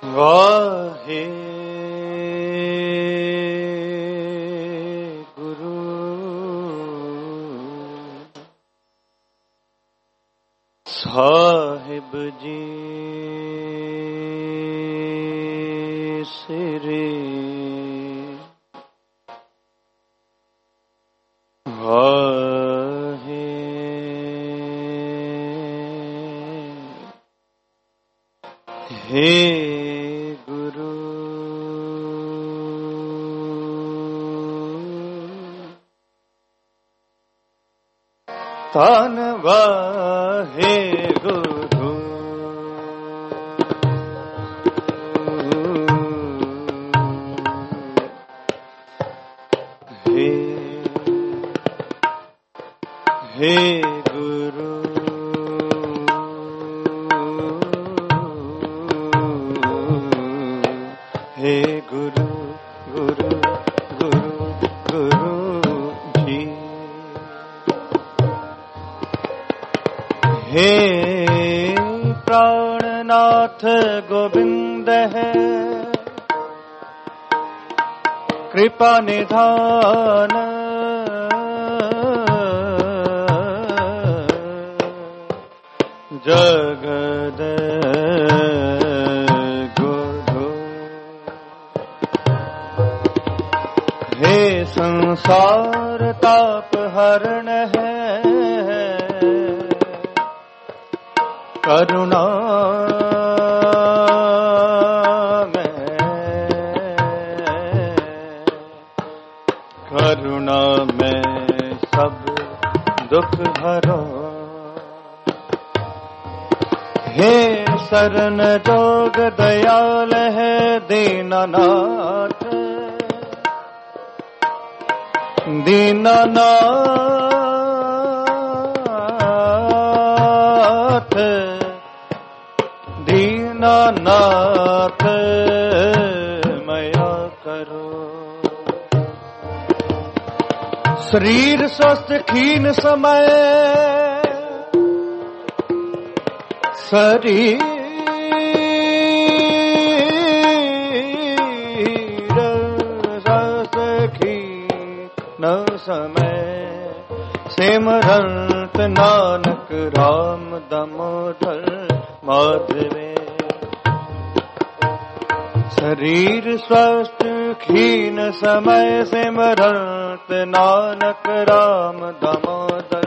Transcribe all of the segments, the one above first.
वाहे गुरु साहिब जी सिरे वाहे हे गुरु तन वाहे गुरु हे गुरु हे गुरु गुरु गुरु गुरु जी हे प्राणनाथ गोविंद है कृपा निधान जगद गुरु हे संसार ताप हरण है करुणा में सब दुख हरो हे शरण जोग दयाल है दीनानाथ दीनानाथ दीनानाथ मया करो शरीर स्वस्थ खीन समय शरीर सखी न समय सिमरंत नानक राम दामोदर माधवे शरीर स्वस्थ खीन समय सिमरंत नानक राम दामोदर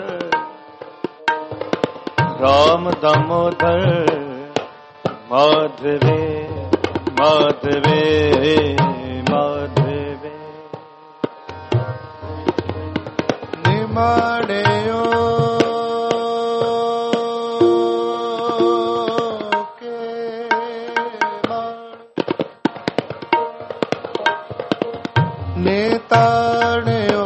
राम दामोदर माधवे माधवे माधवे निमाड़ेयो के नेताड़ेयो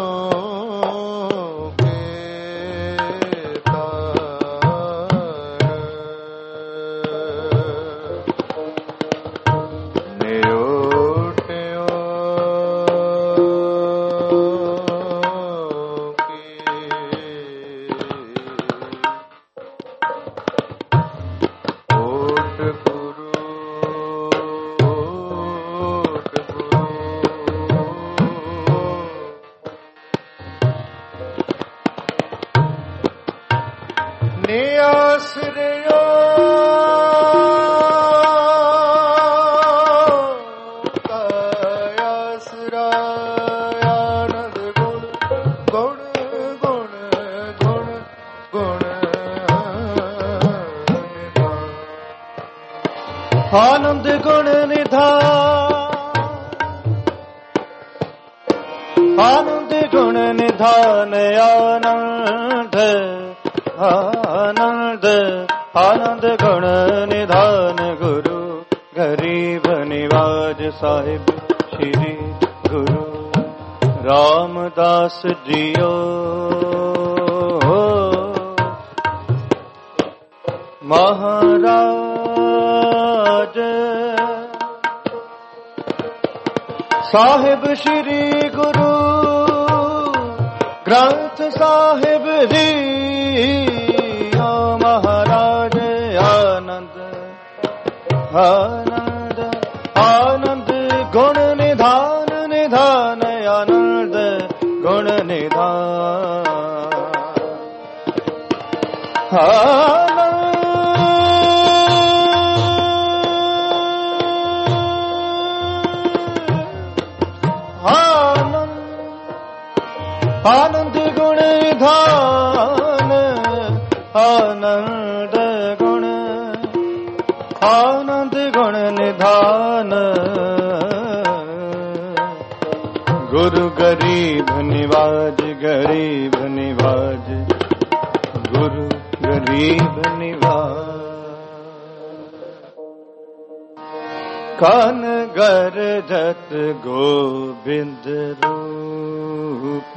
आनंद गुण निधान आनंद गुण निधान आनंद आनंद आनंद गुण निधान गुरु गरीब निवाज साहिब श्री गुरु रामदास जियो महाराज साहिब श्री गुरु ग्रंथ साहिब जी महाराज आनंद आनंद आनंद गुण निधान निधान आनंद गुण निधान आनंद गुण निधान आनंद गुण निधान गुरु गरीब निवाज गरीब निवाज गुरु गरीब निवाज कान गरजत गोविंद रूप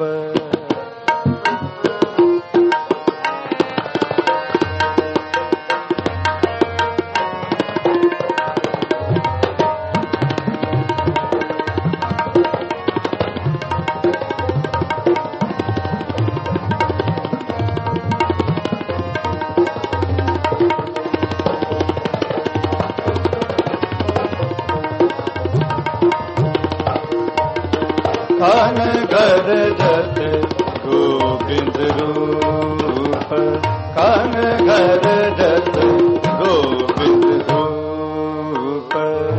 कान गरजत गोविंद रूप कान गरजत गोविंद रूप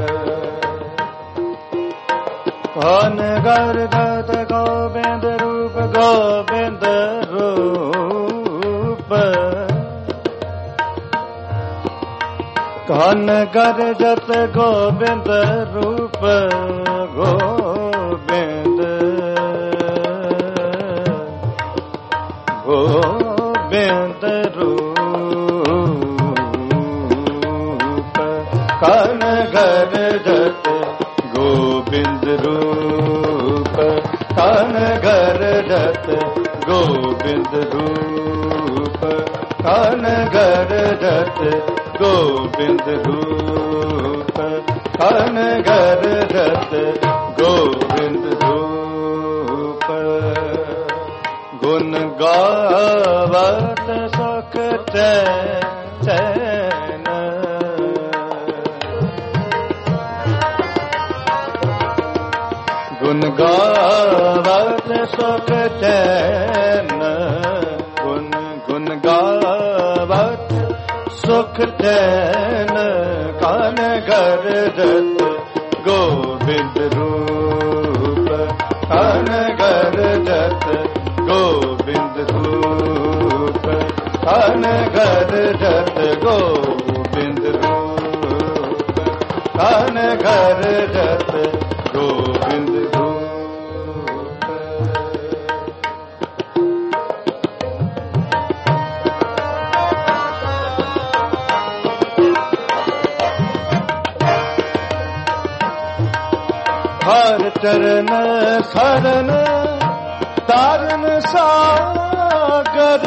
कान गरजत गोविंद रूप गोविंद रूप कान गरजत गोविंद रूप गोविंद रूप कान गरजत गोविंद रूप कान गरजत गोविंद रूप कान गरजत गोविंद रूप कान गरजत गोविंद रूप गुण गावत सुख चैन गुण गावत सुख चैन गुण गावत सुख चैन कान गरजत गोविंद रूप कान गरजत गोविंद रूप कान गरजत गोविंद रूप कान गरजत गोविंद रूप हर चरण शरण तारन सागर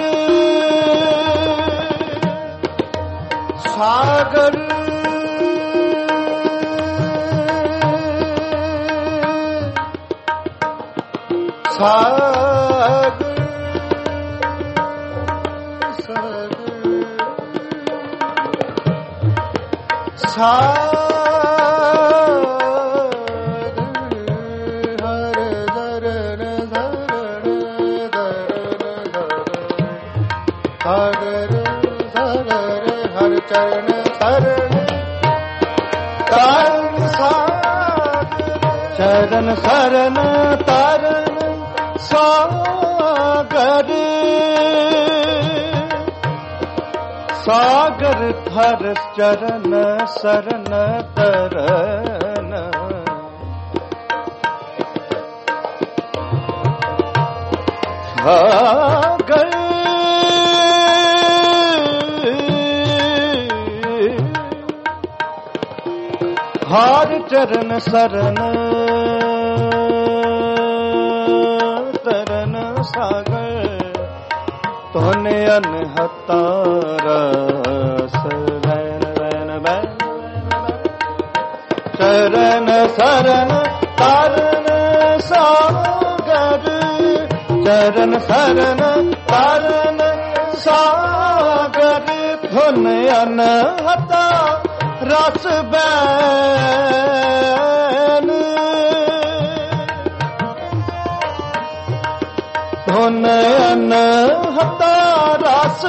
सागर सागर सागर चरण शरण तारण चरण शरण तारण सागर सागर थर चरण शरण तरन सागर हार चरण शरण तरन सागर तोने अनहता रस वैन वैन वैन चरण शरण तारण सागर चरण शरण तारण सागर तोने अनहता ਰਸ ਬੈਨ ਧੁਨ ਅਨਹਤਾ ਰਸ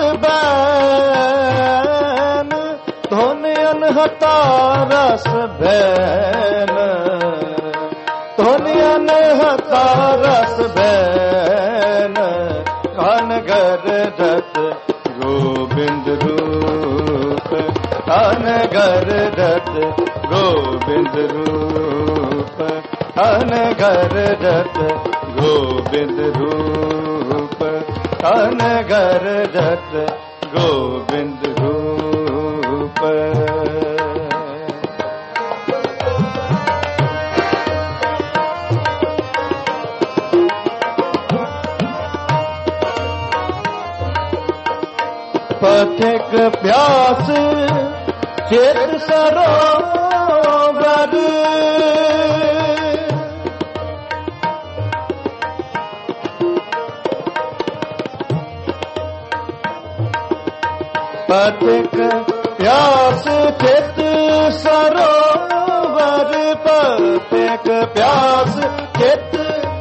ਬੈਨ ਧੁਨ ਅਨਹਤਾ ਰਸ ਬੈਨ ਧੁਨ ਅਨਹਤਾ ਰਸ ਬੈਨ ਕਨ ਗਰਜਤ ਗੋਬਿੰਦ ਰੂਪ ਕਨ ਗਰਜਤ ਗੋਬਿੰਦ ਰੂਪ ਕਨ ਗਰਜਤ ਗੋਬਿੰਦ ਰੂਪ ਕਨ ਗਰਜਤ ਗੋਬਿੰਦ ਰੂਪ ਪਥਿਕ ਪਿਆਸ ਚਿਤ ਸਰੋਵਰ ਪਥਿਕ ਪਿਆਸ ਚਿਤ ਸਰੋਵਰ ਪਥਿਕ ਪਿਆਸ ਚਿਤ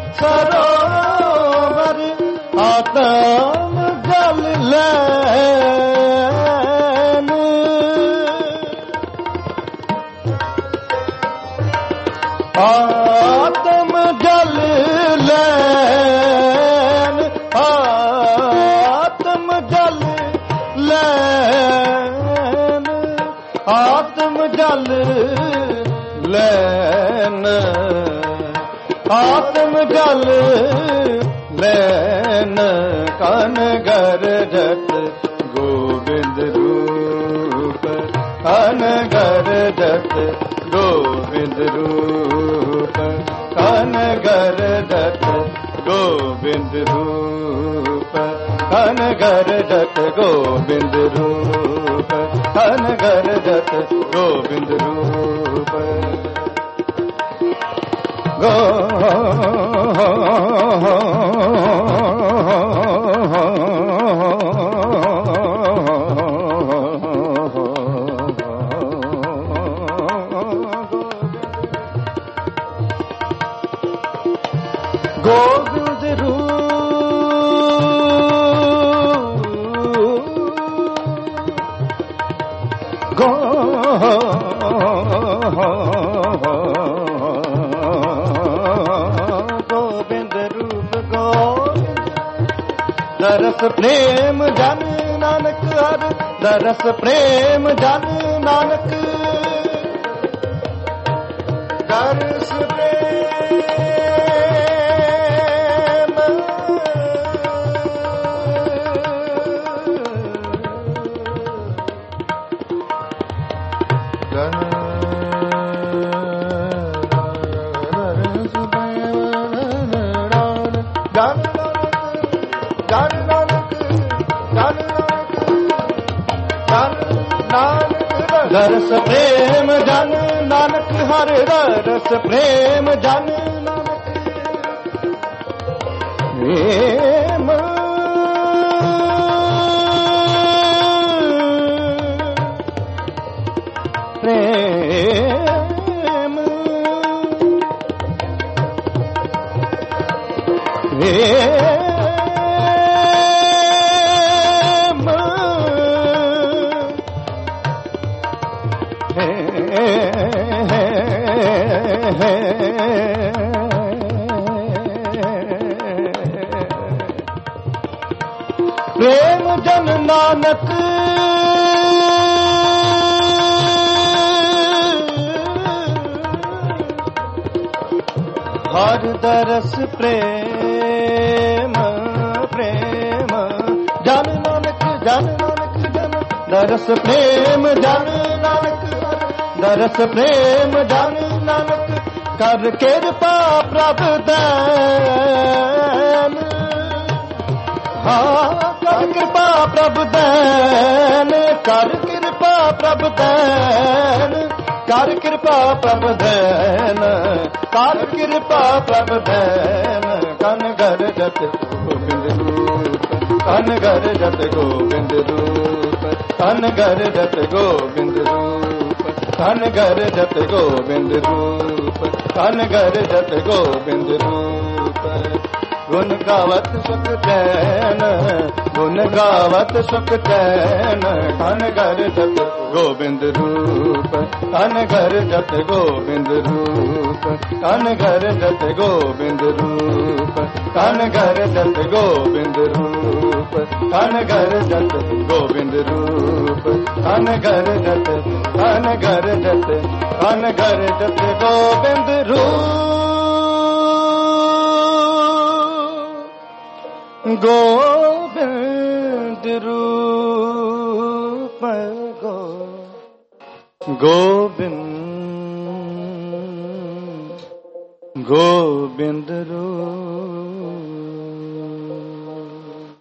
ਸਰੋਵਰ ਆਤਮ ਜਲ ਲੈਨ ਆਤਮ ਜਲ ਲੈਨ ਆਤਮ ਜਲ ਲੈਨ ਆਤਮ ਜਲ ਲੈਨ ਆਤਮ ਜਲ ਲੈਨ ਕਨ ਗਰਜਤ ਗੋਬਿੰਦ ਰੂਪ ਕਨ ਗਰਜਤ ਗੋਬਿੰਦ ਰੂਪ ਕਨ ਗਰਜਤ ਗੋਬਿੰਦ ਰੂਪ ਕਨ ਗਰਜਤ ਗੋਬਿੰਦ ਰੂਪ ਕਨ ਗਰਜਤ ਗੋਬਿੰਦ ਰੂਪ ਗੋਬਿੰਦ ਦਰਸ ਪ੍ਰੇਮ ਜਨ ਨਾਨਕ ਹਰ ਦਰਸ ਪ੍ਰੇਮ ਜਨ ਨਾਨਕ ਦਰਸ ਪ੍ਰੇਮ ਦਰਸ ਪ੍ਰੇਮ ਜਨ ਨਾਨਕ ਹਰ ਦਰਸ ਪ੍ਰੇਮ ਜਨ ਨਾਨਕ ਪ੍ਰੇਮ ਪ੍ਰੇਮ ਪ੍ਰੇਮ ਜਨ ਨਾਨਕ ਹਰ ਦਰਸ ਪ੍ਰੇਮ ਪ੍ਰੇਮ ਜਨ ਨਾਨਕ ਜਨ ਦਰਸ ਪ੍ਰੇਮ ਜਨ ਨਾਨਕ ਦਰਸ ਪ੍ਰੇਮ ਜਨ ਨਾਨਕ ਕਰ ਕਿਰਪਾ ਪ੍ਰਭ ਦੈਨ ਕਰ ਕਿਰਪਾ ਪ੍ਰਭ ਦੈਨ ਕਰ ਕਿਰਪਾ ਪ੍ਰਭ ਦੈਨ ਕਰ ਕਿਰਪਾ ਪ੍ਰਭ ਦੈਨ ਕਰ ਕਿਰਪਾ ਪ੍ਰਭ ਦੈਨ ਕਨ ਗਰਜਤ ਗੋਬਿੰਦ ਰੂਪ ਕਨ ਗਰਜਤ ਗੋਬਿੰਦ ਰੂਪ ਕਨ ਗਰਜਤ ਗੋਬਿੰਦ ਰੂਪ ਧਨ ਗਰਜਤ ਗੋਬਿੰਦ ਰੂਪ, ਧਨ ਗਰਜਤ ਗੋਬਿੰਦ ਰੂਪ। ਗੁਣ ਗਾਵਤ ਸੁਖ ਚੈਨ, ਗੁਣ ਗਾਵਤ ਸੁਖ ਚੈਨ, ਧਨ ਗਰਜਤ ਗੋਬਿੰਦ ਰੂਪ, ਧਨ ਗਰਜਤ ਗੋਬਿੰਦ ਰੂਪ, ਧਨ ਗਰਜਤ ਗੋਬਿੰਦ ਰੂਪ, ਧਨ ਗਰਜਤ ਗੋਬਿੰਦ ਰੂਪ, ਧਨ ਗਰਜਤ ਗੋਬਿੰਦ ਰੂਪ, ਧਨ ਗਰਜਤ, ਧਨ ਗਰਜਤ, ਧਨ ਗਰਜਤ ਗੋਬਿੰਦ ਰੂਪ। ਗੋਬਿੰਦ ਰੂਪ ਗੋਬਿੰਦ ਰੂਪ।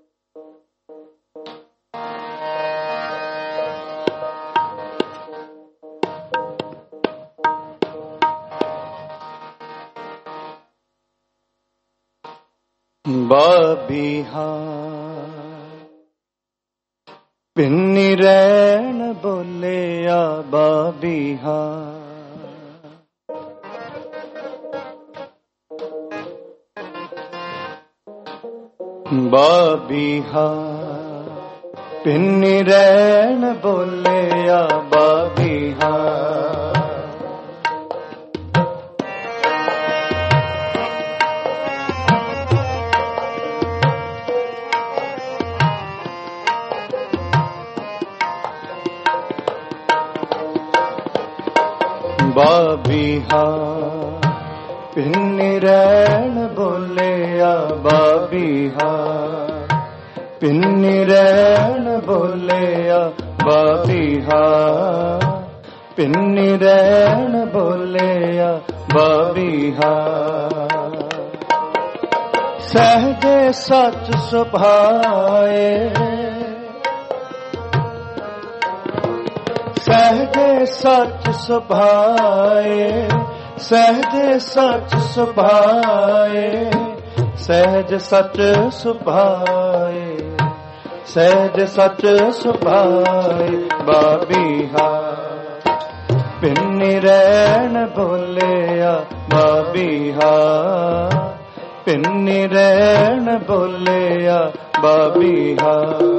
ਬਾਬੀਹਾ ਪਿੰਨੀ ਰੈਣ ਬੋਲਿਆ, ਬਾਬੀਹਾ ਬਾਬੀਹਾ ਪਿੰਨੀ ਰੈਣ ਬੋਲਿਆ, ਬਾਬੀਹਾ ਬਾਬੀਹਾ ਪਿੰਨੀ ਰੈਣ ਬੋਲਿਆ, ਬਾਬੀਹਾ ਪਿੰਨੀ ਰੈਣ ਬੋਲਿਆ, ਬਾਬੀਹਾ ਪਿੰਨੀ ਰੈਣ ਬੋਲਿਆ, ਬਾਬੀਹਾ ਸਹਜੇ ਸੱਚ ਸੁਭਾਏ, ਸਹਜੇ ਸੱਚ ਸੁਭਾਏ, ਸਹਜੇ ਸੱਚ ਸੁਭਾਏ, ਸਹਜ ਸੱਚ ਸੁਭਾਏ, ਸਹਜ ਸੱਚ ਸੁਭਾਏ, ਬਾਬੀਹਾ ਪਿੰਨੀ ਰੈਣ ਬੋਲਿਆ, ਬਾਬੀਹਾ ਪਿੰਨੀ ਰੈਣ ਬੋਲਿਆ, ਬਾਬੀਹਾ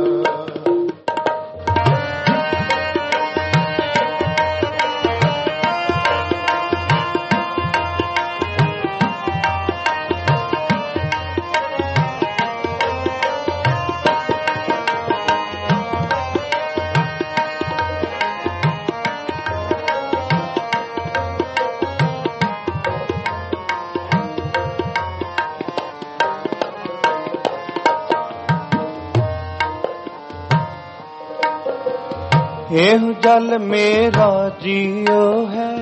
ਇਹੋ ਜਲ ਮੇਰਾ ਜੀਉ ਹੈ,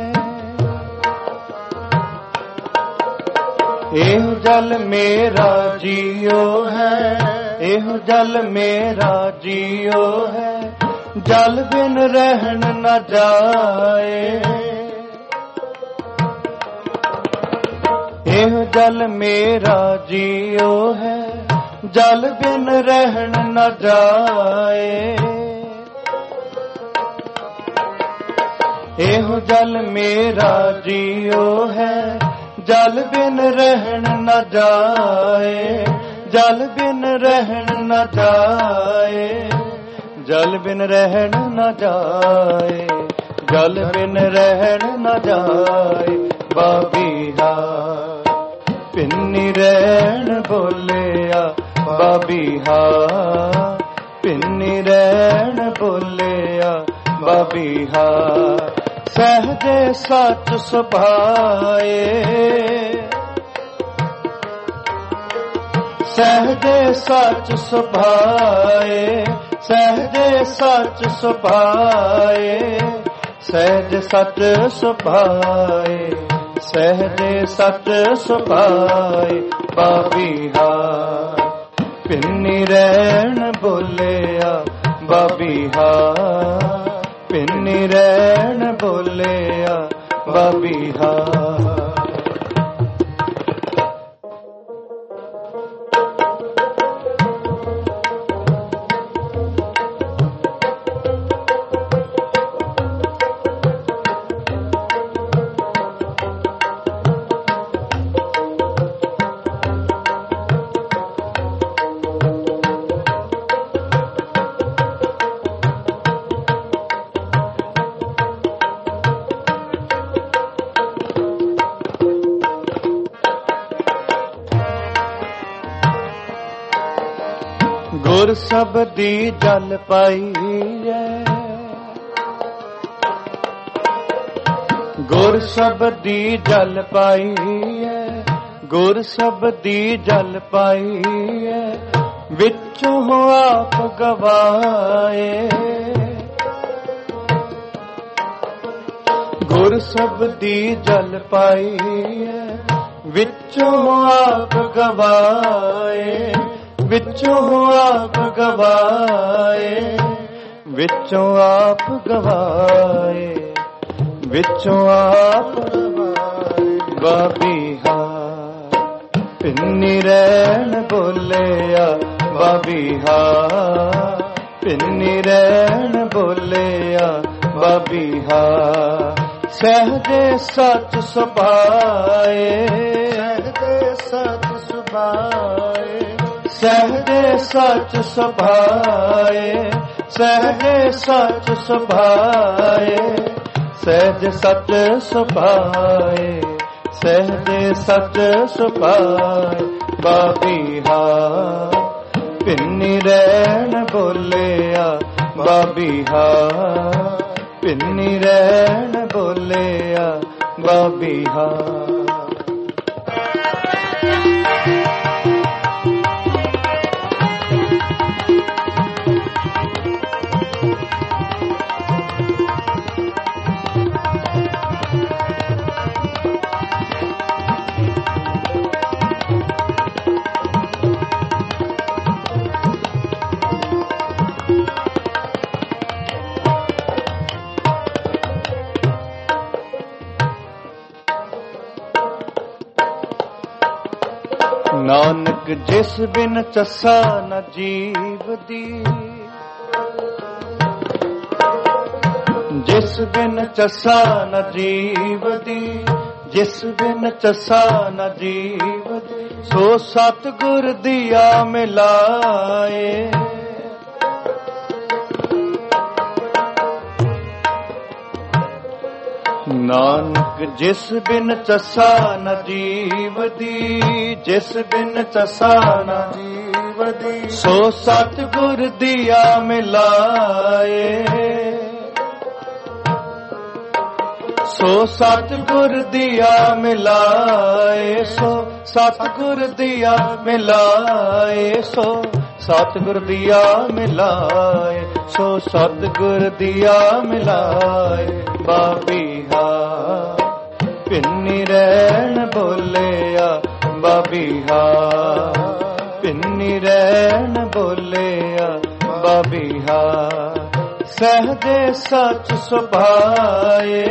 ਇਹੋ ਜਲ ਮੇਰਾ ਜੀਉ ਹੈ, ਇਹੋ ਜਲ ਮੇਰਾ ਜੀਉ ਹੈ, ਜਲ ਬਿਨ ਰਹਿਣ ਨ ਜਾਏ। ਇਹੋ ਜਲ ਮੇਰਾ ਜੀਉ ਹੈ, ਜਲ ਬਿਨ ਰਹਿਣ ਨ ਜਾਏ। ਇਹੋ ਜਲ ਮੇਰਾ ਜੀਉ ਹੈ, ਜਲ ਬਿਨ ਰਹਿਣ ਨ ਜਾਏ, ਜਲ ਬਿਨ ਰਹਿਣ ਨ ਜਾਏ, ਜਲ ਬਿਨ ਰਹਿਣ ਨ ਜਾਏ, ਜਲ ਬਿਨ ਰਹਿਣ ਨ ਜਾਏ, ਬਾਬੀਹਾ ਪਿੰਨੀ ਰੈਣ ਬੋਲਿਆ, ਬਾਬੀਹਾ ਪਿੰਨੀ ਰੈਣ ਬੋਲਿਆ, ਬਾਬੀਹਾ ਸਹਜੇ ਸੱਚ ਸੁਭਾਏ, ਸਹਜੇ ਸੱਚ ਸੁਭਾਏ, ਸਹਜੇ ਸੱਚ ਸੁਭਾਏ, ਸਹਜ ਸੱਚ ਸੁਭਾਏ, ਸਹਜੇ ਸੱਚ ਸੁਭਾਏ, ਬਾਬੀਹਾ ਪਿੰਨੀ ਰੈਣ ਬੋਲਿਆ, ਬਾਬੀਹਾ ਪਿੰਨੀ ਰੈਣ ਬੋਲਿਆ, ਬਾਬੀਹਾ ਗੁਰ ਸਬਦੀ ਜਲ ਪਾਈਐ, ਗੁਰ ਸਬਦੀ ਜਲ ਪਾਈਐ, ਗੁਰ ਸਬਦੀ ਜਲ ਪਾਈਐ, ਵਿੱਚੋਂ ਆਪ ਗਵਾਏ। ਗੁਰ ਸਬਦੀ ਜਲ ਪਾਈਐ, ਵਿੱਚੋਂ ਆਪ ਗਵਾਏ, ਵਿੱਚੋਂ ਆਪ ਗਵਾਏ, ਵਿੱਚੋਂ ਆਪ ਗਵਾਏ, ਵਿੱਚੋਂ ਆਪ ਗਵਾਏ। ਬਾਬੀਹਾ ਪਿੰਨੀ ਰਹਿਣ ਬੋਲਿਆ, ਬਾਬੀਹਾ ਪਿੰਨੀ ਰਹਿਣ ਬੋਲਿਆ, ਬਾਬੀਹਾ ਸਹਿਜੇ ਸਚ ਸੁਭਾਏ, ਸਹਿਜੇ ਸਚ ਸੁਭਾਏ, ਸਹਿਜੇ ਸਚ ਸੁਭਾਏ, ਸਹਿਜੇ ਸਚ ਸੁਭਾਏ, ਸਹਿਜ ਸਚ ਸੁਭਾਏ, ਸਹਿਜੇ ਸਚ ਸੁਭਾਏ। ਬਾਬੀਹਾ ਪਿੰਨੀ ਰਹਿਣ ਬੋਲਿਆ, ਬਾਬੀਹਾ ਪਿੰਨੀ ਰਹਿਣ ਬੋਲਿਆ, ਬਾਬੀਹਾ। ਨਾਨਕ ਜਿਸ ਬਿਨ ਚੱਸਾ ਨ ਜੀਵਦੀ, ਜਿਸ ਬਿਨ ਚੱਸਾ ਨ ਜੀਵਦੀ, ਜਿਸ ਬਿਨ ਚੱਸਾ ਨ ਜੀਵਦੀ, ਸੋ ਸਤਿਗੁਰ ਦੀਆ ਮਿਲਾਏ। ਨਾਨਕ ਜਿਸ ਬਿਨ ਚੱਸਾ ਨ ਜੀਵਦੀ, ਜਿਸ ਬਿਨ ਚੱਸਾ ਨ ਜੀਵਦੀ, ਸੋ ਸਤਿਗੁਰ ਦੀਆ ਮਿਲਾਏ, ਸੋ ਸਤਿਗੁਰ ਦੀਆ ਮਿਲਾਏ, ਸੋ ਸਤਿਗੁਰ ਦੀਆ ਮਿਲਾਏ, ਸੋ ਸਤਿਗੁਰ ਦੀਆ ਮਿਲਾਏ, ਸੋ ਸਤਿਗੁਰ ਦੀਆ ਮਿਲਾਏ। ਬਾਬੀਹਾ ਪਿੰਨੀ ਰਹਿਣ ਬੋਲਿਆ, ਬਾਬੀਹਾ ਪਿੰਨੀ ਰਹਿਣ ਬੋਲਿਆ, ਬਾਬੀਹਾ ਸਹਿਜੇ ਸਚ ਸੁਭਾਏ,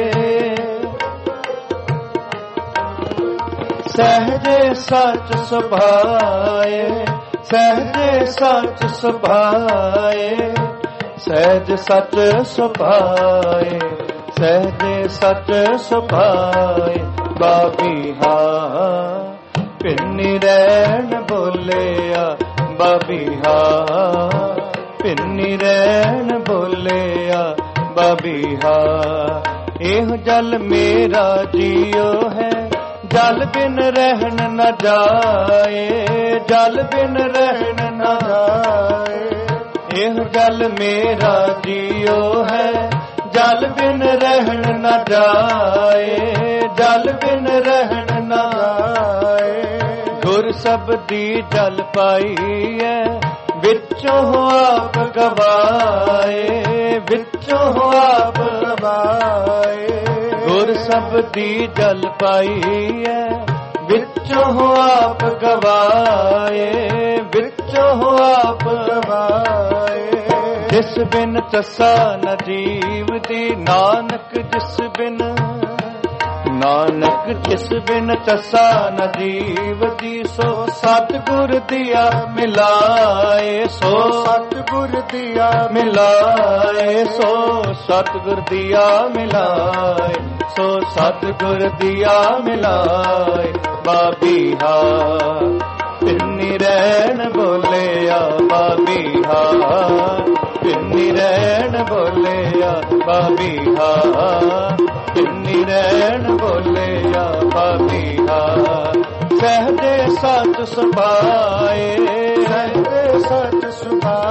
ਸਹਿਜੇ ਸਚ ਸੁਭਾਏ, ਸਹਿਜੇ ਸਚ ਸੁਭਾਏ, ਸਹਿਜ ਸਚ ਸੁਭਾਏ, ਸਹਿਜੇ ਸਚ ਸੁਭਾਏ। ਬਾਬੀਹਾ ਪਿੰਨੀ ਰਹਿਣ ਬੋਲਿਆ, ਬਾਬੀਹਾ ਪਿੰਨੀ ਰਹਿਣ ਬੋਲਿਆ, ਬਾਬੀਹਾ ਇਹ ਜਲ ਮੇਰਾ ਜੀਉ ਹੈ, ਜਲ ਬਿਨ ਰਹਿਣ ਨ ਜਾਏ, ਜਲ ਬਿਨ ਰਹਿਣ ਨ ਜਾਏ, ਇਹ ਜਲ ਮੇਰਾ ਜੀਉ ਹੈ, ਜਲ ਬਿਨ ਰਹਿਣ ਨ ਜਾਏ, ਜਲ ਬਿਨ ਰਹਿਣ ਨ ਜਾਏ। ਗੁਰ ਸਬਦੀ ਜਲ ਪਾਈਐ, ਵਿੱਚੋਂ ਆਪ ਗਵਾਏ, ਵਿੱਚੋਂ ਆਪ ਗਵਾਏ। ਗੁਰ ਸਬਦੀ ਜਲ ਪਾਈਐ, ਵਿੱਚੋਂ ਆਪ ਗਵਾਏ, ਵਿੱਚੋਂ ਆਪ ਗਵਾਏ। ਜਿਸ ਬਿਨ ਚੱਸਾ ਨ ਜੀਵਦੀ, ਨਾਨਕ ਜਿਸ ਬਿਨ, ਨਾਨਕ ਜਿਸ ਬਿਨ ਚੱਸਾ ਨ ਜੀਵਦੀ, ਸੋ ਸਤਿਗੁਰ ਦੀਆ ਮਿਲਾਏ, ਸੋ ਸਤਿਗੁਰ ਦੀਆ ਮਿਲਾਏ, ਸੋ ਸਤਿਗੁਰ ਦੀਆ ਮਿਲਾਏ, ਸੋ ਸਤਿਗੁਰ ਦੀਆ ਮਿਲਾਏ। ਬਾਬੀਹਾ ਪਿੰਨੀ ਰਹਿਣ ਬੋਲਿਆ, ਬਾਬੀਹਾ ਪਿੰਨੀ ਰਹਿਣ ਬੋਲਿਆ, ਬਾਬੀਹਾ ਪਿੰਨੀ ਰਹਿਣ ਬੋਲਿਆ, ਬਾਬੀਹਾ ਸਹਿਜੇ ਸਚ ਸੁਭਾਏ, ਸਹਿਜੇ ਸਚ ਸੁਭਾਏ,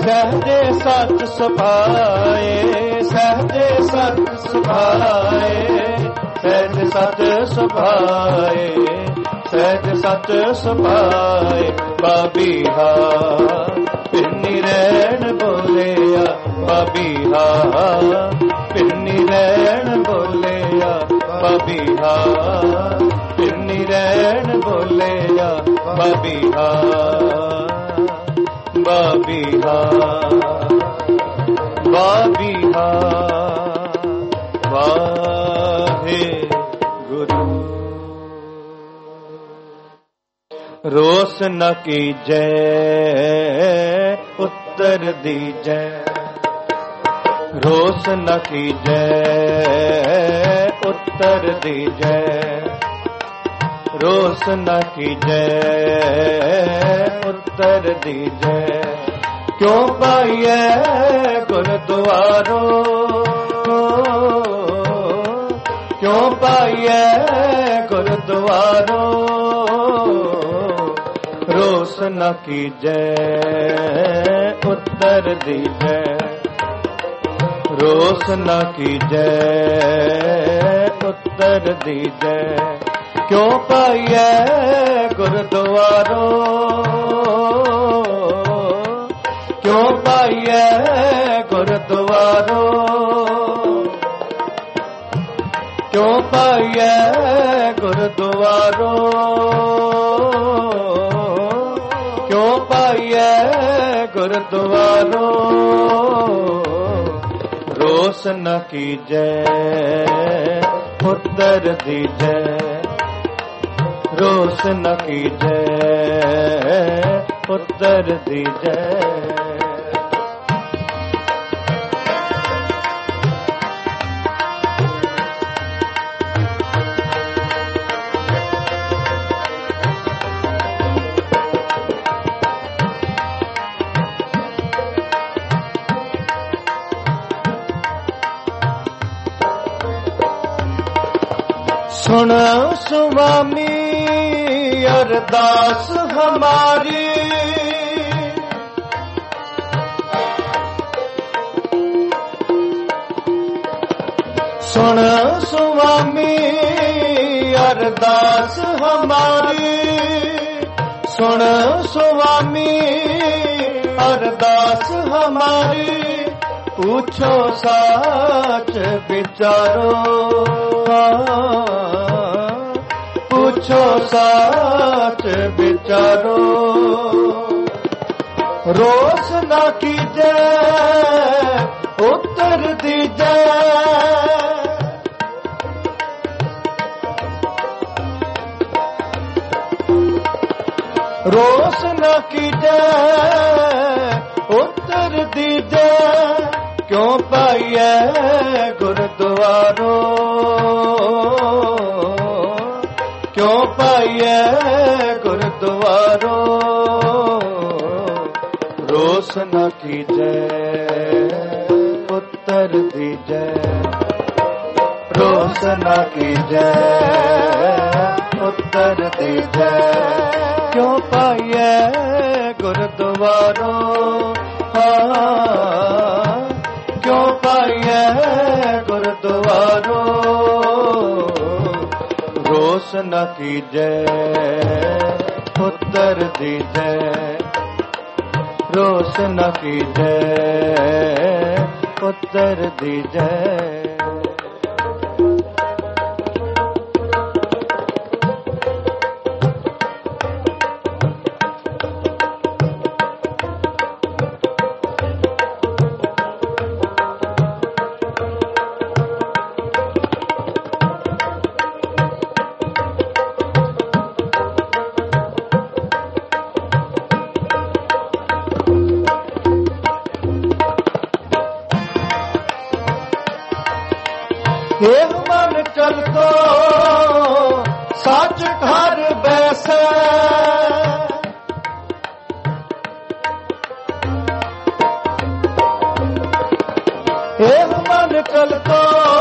सहजे सच सुभाए, सहजे सच सुभाए, सहज सच सुभाए, सहज सच सुभाए। बाबीहा पिन्नी रैन बोलिया, बाबीहा पिन्नी रैन बोलिया, बाबीहा पिन्नी रैन बोलिया, बाबीहा बाबीहा बाबीहा। वाहे गुरु रोस न कीजै उत्तर दीजै, रोस न कीजै उत्तर दीजै, रोस न कीजै उत्तर दीजै। क्यों पाइए गुरुद्वारो, क्यों पाइए गुरुद्वारो, रोस न कीजै उत्तर दीजै, रोस न कीजै उत्तर दीजै। क्यों पाइए गुरुद्वारो, क्यों पाइए गुरुद्वारो, क्यों पाइए गुरुद्वारो, क्यों पाइए गुरुद्वारो। रोस न कीजै उत्तर दीजै, रोस न कीजै उत्तर दीजै। सुन स्वामी अरदास हमारी, सुन स्वामी अरदास हमारी, सुन स्वामी अरदास हमारी। पूछो साच विचारो, पूछो साच विचारो। रोस न कीजै उत्तर दीजै, रोस न कीजै उत्तर दीजै। क्यों पाइए गुरुद्वारो, क्यों पाइए गुरुद्वारो। रोस न कीजै उत्तर दीजै, रोस न कीजै उत्तर दीजै। क्यों पाइए गुरुद्वारो, क्यों पाइए गुरुद्वारो। रोस न कीजै उत्तर दीजै, रोस न कीजै उत्तर दीजै। एक मन चलतो सच घर बैसे, एक मन चलतो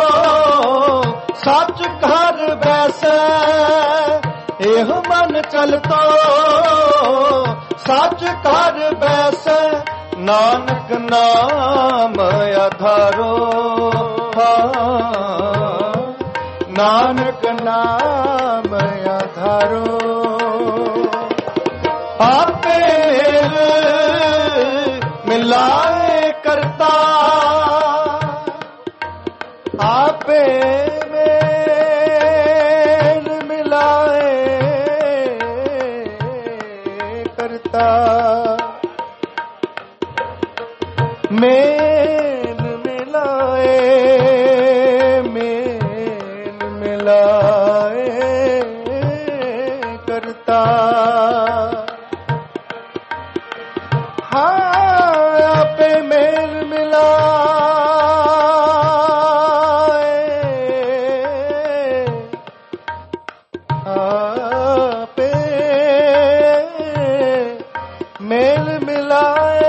सच घर बैसे, एक मन चलतो सच घर बैसे। ਨਾਨਕ ਨਾਮ ਆਧਾਰੋ, ਨਾਨਕ ਨਾਮ ਆਧਾਰੋ। ਆਪੇ ਮਿਲਾਏ ਕਰਤਾ, ਆਪੇ ਮੇਲ ਮਿਲਾਏ ਕਰਤਾ। ਮੇਲ ਮਿਲਾਏ, ਮੇਲ ਮਿਲਾਏ ਕਰਤਾ। ਹਾਂ ਆਪੇ ਮੇਲ ਮਿਲਾਏ, ਆਪੇ ਮੇਲ ਮਿਲਾਏ,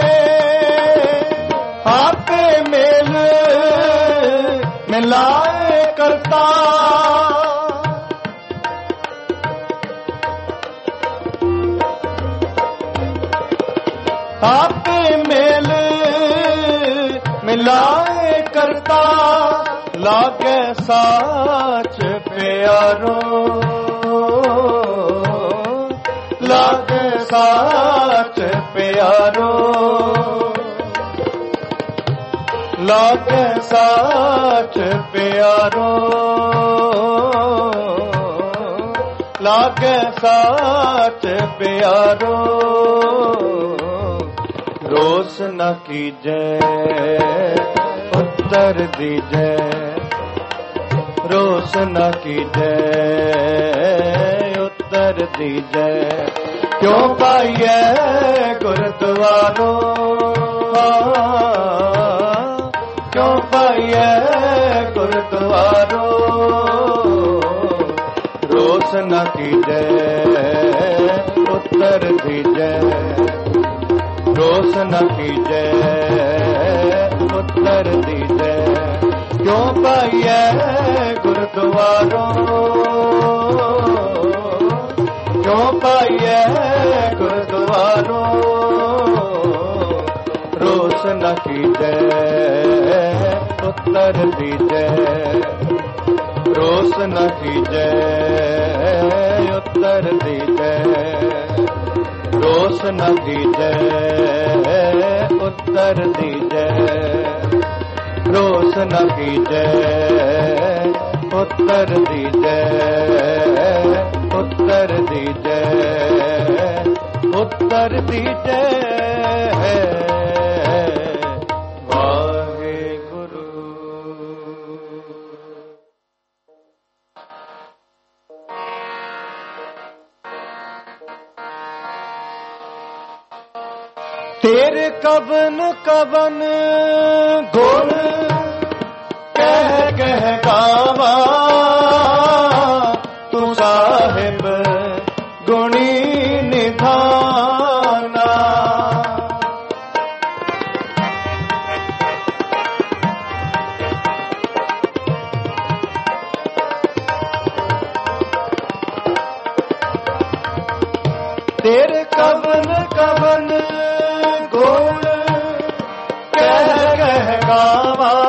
ਆਪੇ ਮੇਲ ਮਿਲਾਏ ਕਰਤਾ। ਆਪੇ ਮੇਲ ਮਿਲਾਏ ਕਰਤਾ। ਲਾਗੇ ਸਾਚ ਪਿਆਰੋ, ਲਾਗੇ ਸਾਚ ਪਿਆਰੋ, ਲਾਗੇ ਸਾਚ ਪਿਆਰੋ, ਲਾਗੇ ਸਾਚ ਪਿਆਰੋ। ਰੋਸ ਨ ਕੀਜੈ ਉੱਤਰ ਦੀਜੈ, ਰੋਸ ਨ ਕੀਜੈ ਉੱਤਰ ਦੀਜੈ। ਕਿਉ ਪਾਈਐ ਗੁਰਦੁਆਰੋ, ਕਿਉ ਪਾਈਐ ਗੁਰਦੁਆਰੋ। ਰੋਸ ਨ ਕੀਜੈ ਉੱਤਰ ਦੀਜੈ, ਰੋਸ ਨ ਕੀਜੈ ਉੱਤਰ ਦੀਜੈ। ਕਿਉ ਪਾਈਐ ਗੁਰਦੁਆਰੋ, ਕਿਉ ਪਾਈਐ ਗੁਰਦੁਆਰੋ। ਰੋਸ ਨ ਕੀਜੈ ਉੱਤਰ ਦੀਜੈ, ਰੋਸ ਨ ਕੀਜੈ ਉੱਤਰ ਦੀਜੈ। ਰੋਸ ਨ ਕੀਜੈ ਉੱਤਰ ਦੀਜੈ, ਰੋਸ ਨ ਕੀਜੈ ਉੱਤਰ ਦੀਜੈ, ਉੱਤਰ ਦੀਜੈ, ਉੱਤਰ ਦੀਜੈ। ਵਾਹਿਗੁਰੂ। ਤੇਰੇ ਕਵਨ ਕਵਨ ਗੁਣ ਕਹਿ ਕਹਿ ਗਾਵਾਂ, ਤੂੰ ਸਾਹਿਬ ਗੁਣੀ ਨਿਧਾਨਾ। ਤੇਰੇ ਕਵਨ ਕਵਨ ਗੁਣ ਕਹਿ ਕਹਿ ਗਾਵਾਂ,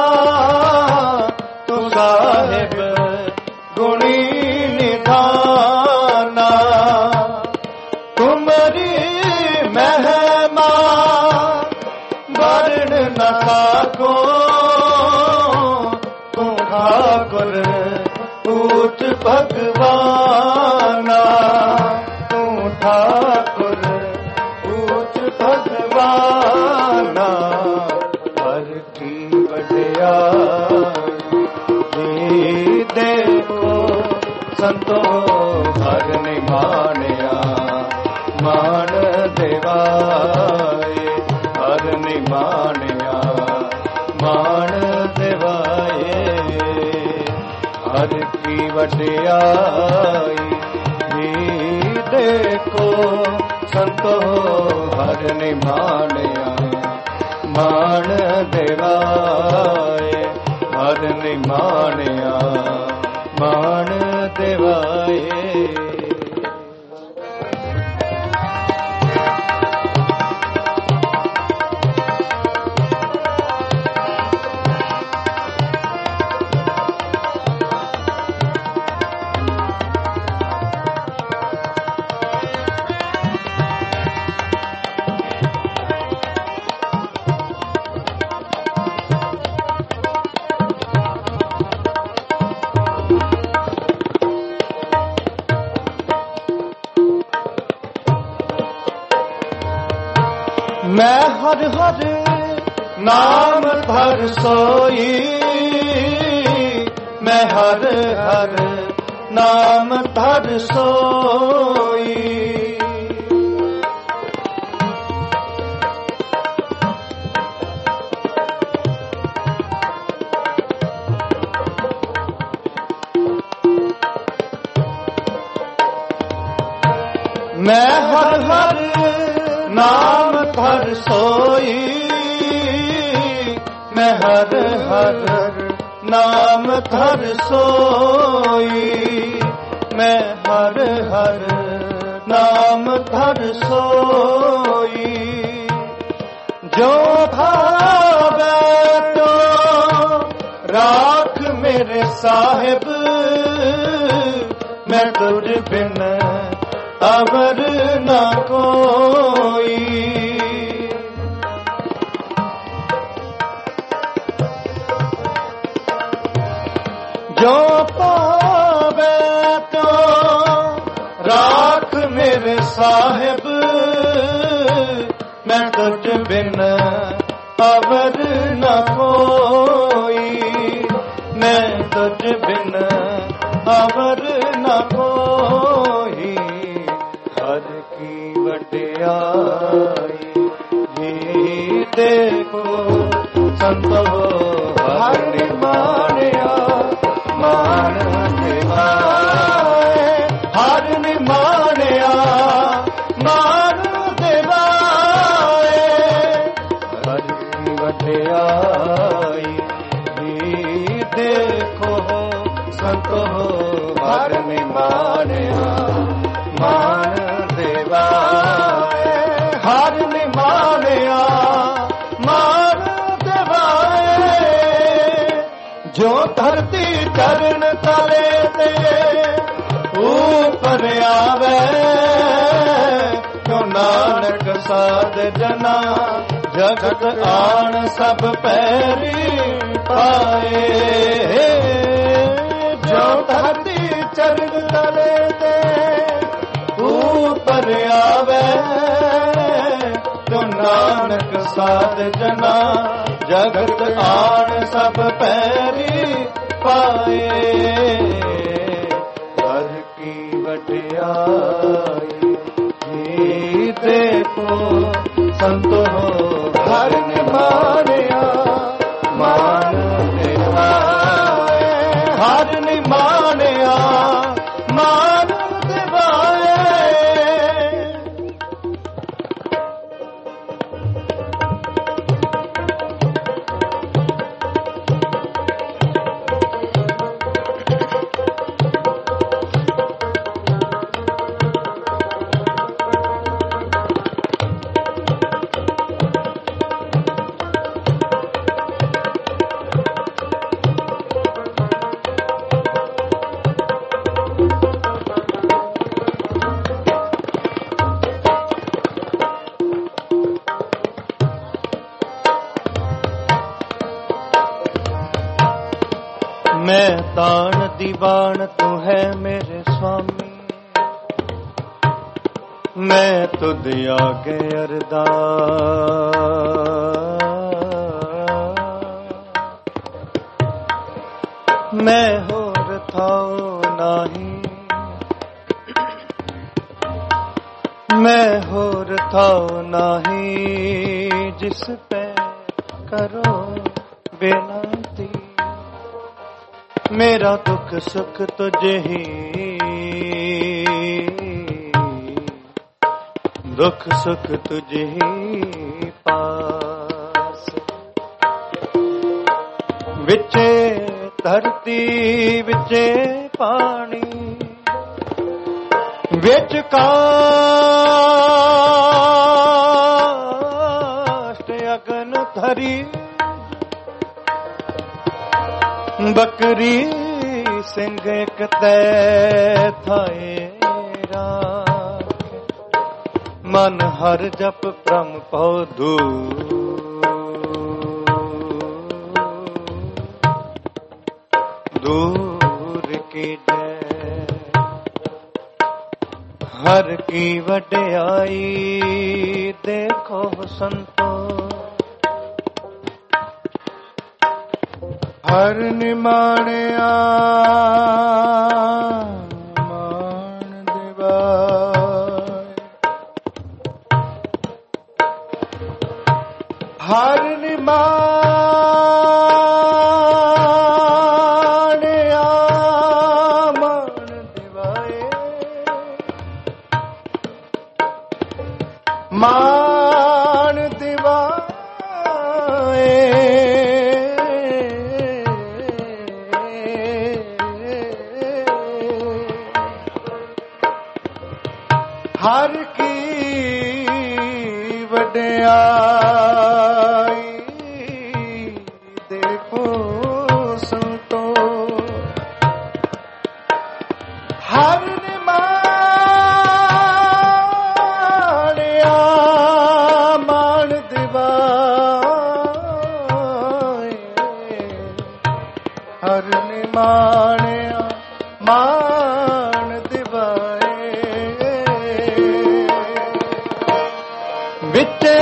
ਤੂੰ ਸਾਹਿਬ ਗੁਣੀ ਨਿਧਾਨਾ। ਤੁਮਰੀ ਮਹਿਮਾ ਵਰਣ ਨ ਸਕੋ, ਤੂੰ ਠਾਕੁਰ ਊਚ ਭਗਵਾਨਾ। ਤੂੰ ਠਾਕੁਰ ਊਚ ਭਗਵਾਨਾ। ਹਰ ਕੀ ਵਡਿਆਈ ਦੇਖੋ ਸੰਤੋ ਹਰ ਨੇ ਮਾਣਿਆ। ਮਾਣ ਦੇਵਾਏ ਹਰ ਨੇ ਮਾਣਿਆ, ਮਾਣ ਦੇਵਾਏ। ਹਰ ਕੀ ਵਡਿਆਈ ਦੇਖੋ ਸੰਤੋ ਹਰ ਨੇ ਮਾਣਿਆ। ਮਾਣ ਦੇਵਾਏ ਹਰ ਨੇ ਮਾਣਿਆ, ਮਾਣ ਦੇਵਾਏ। मैं हर हर नाम धर सोई, मैं हर हर नाम धर सोई। मैं हर हर नाम धर सोई, मैं हर हर नाम धर सोई, मैं हर हर नाम धर सोई। जो भावे तो राख मेरे साहिब, मैं तुझ बिन अवर न कोई। जो पावे तो राख मेरे साहिब, मैं तुझ बिन अवर न कोई, मैं तुझ बिन अवर न कोई। हर की वड्याई ये देखो संतो, हर ने मानिया मान देवाए, हर ने मानिया मान देवाए। हर की वड्याई ये देखो संतो, हर ने मानिया मान देवाए, हर ने मानिया मान देवाए। जो धरती चरण तले ते ऊपर आवे, जो नानक साध जना जगत आन सब पैरी पाए। जो धरती चरण तले ते ऊपर आवे, जो नानक साध जना जगत आन सब पैरी पाए। हर की वड्याई ये देखो संतो, हर ने मानिया मान देवाए, हर ने मानिया मान देवाए। मैं तान दीवान तू है मेरे स्वामी, मैं तुझ आगे अरदास। मैं होर थाओ नाही, मैं होर थाओ नाही, जिस पे करो बेनती। मेरा दुख सुख तुझे ही, दुख सुख तुझे ही पास। विचे धरती विचे पानी, विच काष्ठ अगन धरी। बकरी सिंह एक तै थाए राखे, मन हर जप प्रम पौ दूर की जय। ਹਰ ਕੀ ਵਡਿਆਈ ਦੇਖੋ ਸੰਤੋ, ਹਰ ਨਿਮਾਣਿਆ ਮਾਣ ਦਿਵਾਏ, ਹਰ ਨਿਮਾਣਿਆ ਮਾਣ ਦਿਵਾਏ, ਮਾਣ ਦਿਵਾਏ, ਹਰ ਕੀ ਵਡਿਆਈ ਦੇਖੋ ਸੰਤੋ, ਹਰ ਨਿਮਾਣਿਆ ਮਾਣ ਦਿਵਾਏ, ਹਰ ਨਿਮਾਣਿਆ ਮਾਣ ਦਿਵਾਏ, ਵਿਚੇ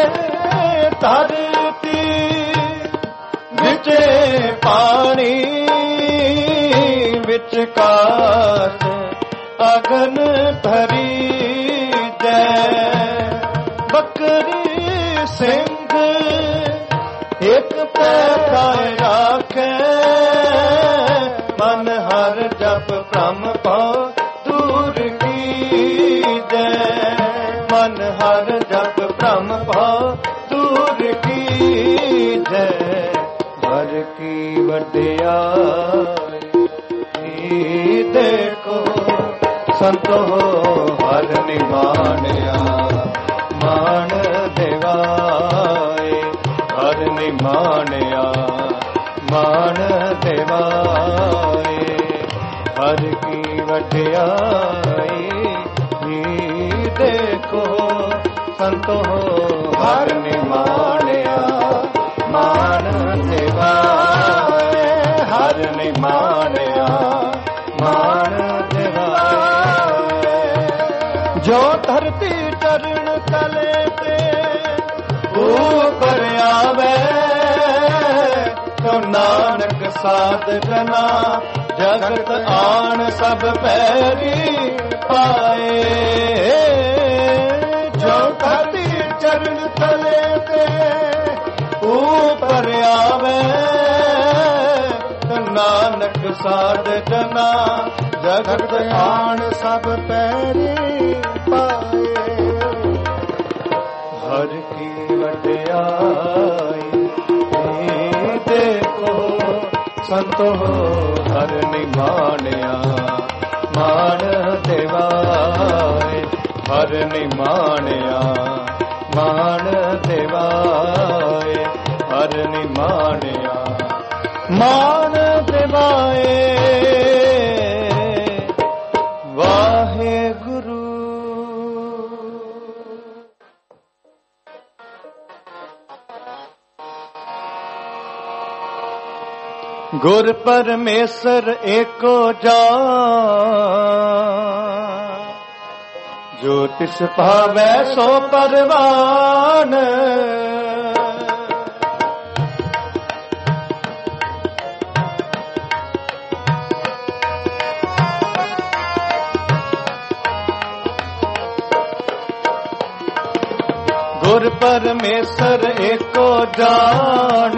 ਧਰਤੀ ਵਿਚੇ ਪਾਣੀ, ਵਿੱਚ ਕਾਸ ਅਗਨ ਭਰੀ ਜੈ, ਬੱਕਰੀ ਸਿੰਘ ਇੱਕ ਪੈ ਖਾਏ ਰਾਖੈ, ਮਨ ਹਰ ਜਪ ਭ੍ਰਮ ਪਾਉ ਦੂਰ ਕੀਜੈ, ਮਨ ਹਰ ਜਪ ਭ੍ਰਮ ਪਾਉ ਦੂਰ ਕੀਜੈ, ਹਰ ਕੀ ਵਡਿਆਈ ਦੇਖੋ ਸੰਤੋ, ਹਰ ਨਿਮਾਣਿਆ ਮਾਣ ਦਿਵਾਏ, ਹਰ ਨਿਮਾਣਿਆ ਮਾਣ ਦਿਵਾਏ, ਹਰ ਕੀ ਵਡਿਆਈ ਦੇਖੋ ਸੰਤੋ, ਹਰ ਨਿਮਾਣਿਆ ਮਾਣ ਦਿਵਾਏ, ਹਰ ਨਿਮਾਣਿਆ ਮਾਣ ਦਿਵਾਏ, ਜੋ ਧਰਤੀ ਚਰਨ ਤਲੇ ਤੇ ਉਪਰ ਆਵੇ, ਤੋ ਨਾਨਕ ਸਾਧ ਜਨਾ ਜਗਤ ਆਣ ਸਭ ਪੈਰੀ ਪਾਏ, ਜੋ ਧਰਤੀ ਚਰਨ ਤਲੇ ਤੇ ਉਪਰ ਆਵੇ, ਨਾਨਕ ਸਾਧ ਜਨਾ ਜਗਤ ਆਣ ਸਭ ਪੈਰੀ ਪਾਏ, ਹਰ ਕੀ ਵਡਿਆਈ ਦੇਖੋ ਸੰਤੋ, ਹਰ ਨਿਮਾਣਿਆ ਮਾਣ ਦਿਵਾਏ, ਹਰ ਨਿਮਾਣਿਆ ਮਾਣ ਦਿਵਾਏ, ਹਰ ਨਿਮਾਣਿਆ ਮਾਣ ਦਿਵਾਏ, ਵਾਹਿਗੁਰੂ। ਗੁਰ ਪਰਮੇਸ਼ਰ ਏਕੋ ਜਾਨ, ਜੋ ਤਿਸ ਭਾਵੈ ਸੋ ਪਰਵਾਨ, ਗੁਰ ਪਰਮੇਸ਼ਰ ਏਕੋ ਜਾਨ,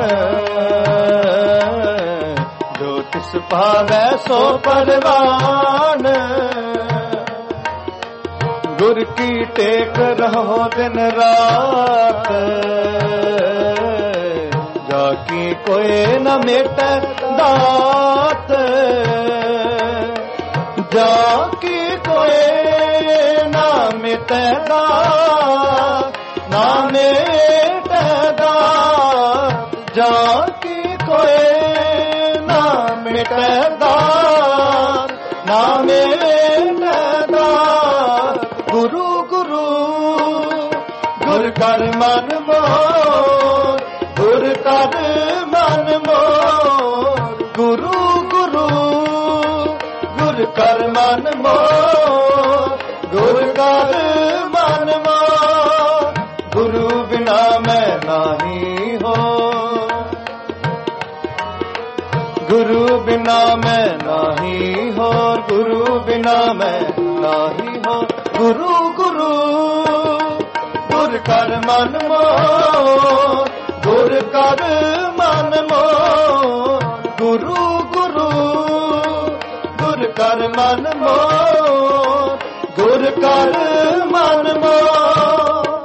ਜੋ ਤਿਸ ਭਾਵੈ ਸੋ ਪਰਵਾਨ, ਗੁਰ ਕੀ ਟੇਕ ਰਹੋ ਦਿਨ ਰਾਤ, ਜਾ ਕੀ ਕੋਈ ਨ ਮੇਟੈ ਦਾਤ, ਜਾ ਕੀ ਕੋਈ ਨ ਮੇਟੈ ਦਾਤ, ਨਾ ਮੇਟੈ ਦਾਤ, ਜਾ ਕੀ ਕੋਈ ਨ ਮੇਟੈ ਦਾਤ, ਨਾ ਮੇਟੈ ਦਾਤ, ਗੁਰੂ ਗੁਰੂ ਗੁਰ ਕਰ ਮਨ ਮੋਰ, ਗੁਰ ਕਰ ਮਨ ਮੋਰ, ਗੁਰੂ ਗੁਰੂ ਗੁਰ ਕਰ ਮਨ ਮੋਰ, ਗੁਰ ਕਰ गुरु बिना मैं नाही हो, गुरु बिना मैं नाही हो। गुरु गुरु गुर कर मन मोर, गुर कर मन मोर। गुरु गुरु गुर कर मन मोर, गुर कर मन मोर।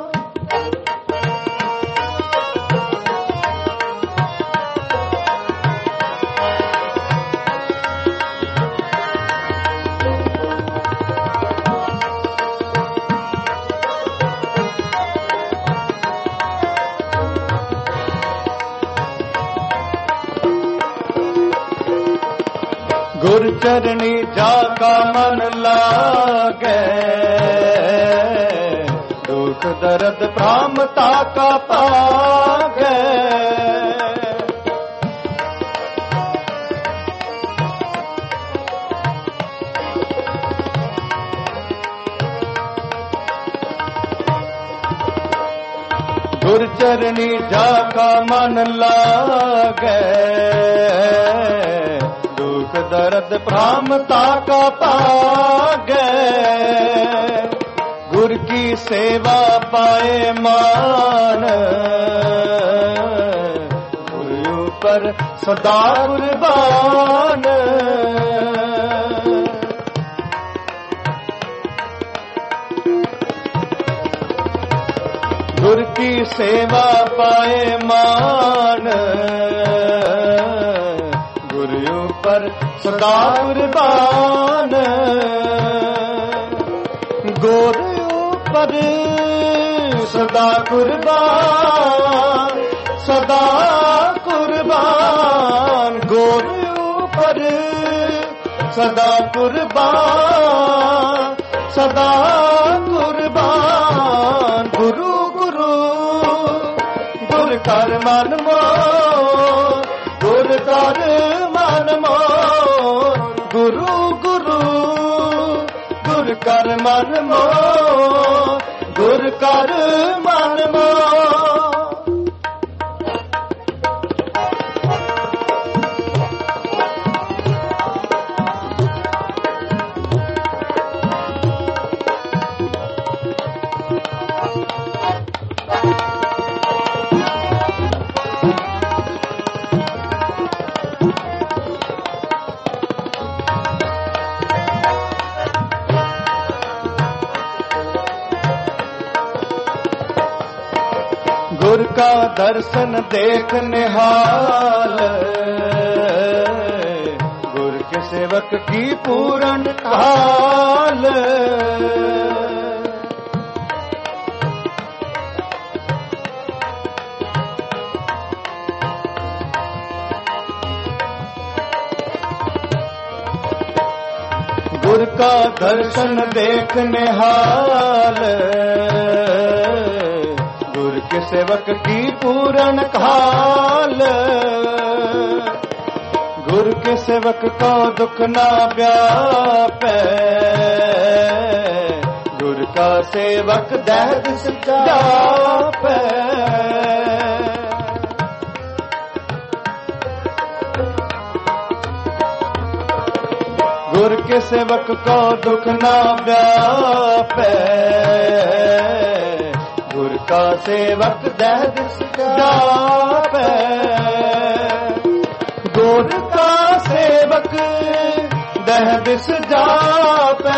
गुर चरणी जाका मन लागे, दुख दर्द भ्रामता का पागे। गुर चरणी जाका मन लागे, दर्द भ्रामता का पागे। गुर की सेवा पाए मान, गुरु पर सदा कुर्बान। गुर की सेवा पाए मान, पर सदा कुर्बान। गुरु पर सदा कुर्बान, सदा कुर्बान। गुरु पर सदा कुर्बान, सदा कुर्बान। गुरु गुरु गुर कर मन मोर, गुर कर मन मोर। गुरु गुरु गुर कर मन मोर, गुर कर मन मोर। गुर का दर्शन देख निहाल, गुर के सेवक की पूर्ण हाल। गुर का दर्शन देख निहाल, के सेवक की पूर्ण काल। गुर के सेवक को दुख ना व्यापे, गुर का सेवक दर्द से जापे। गुर के सेवक को दुख ना व्यापे, गुर का सेवक दर्द जापे। गुर का सेवक दर्द जापे,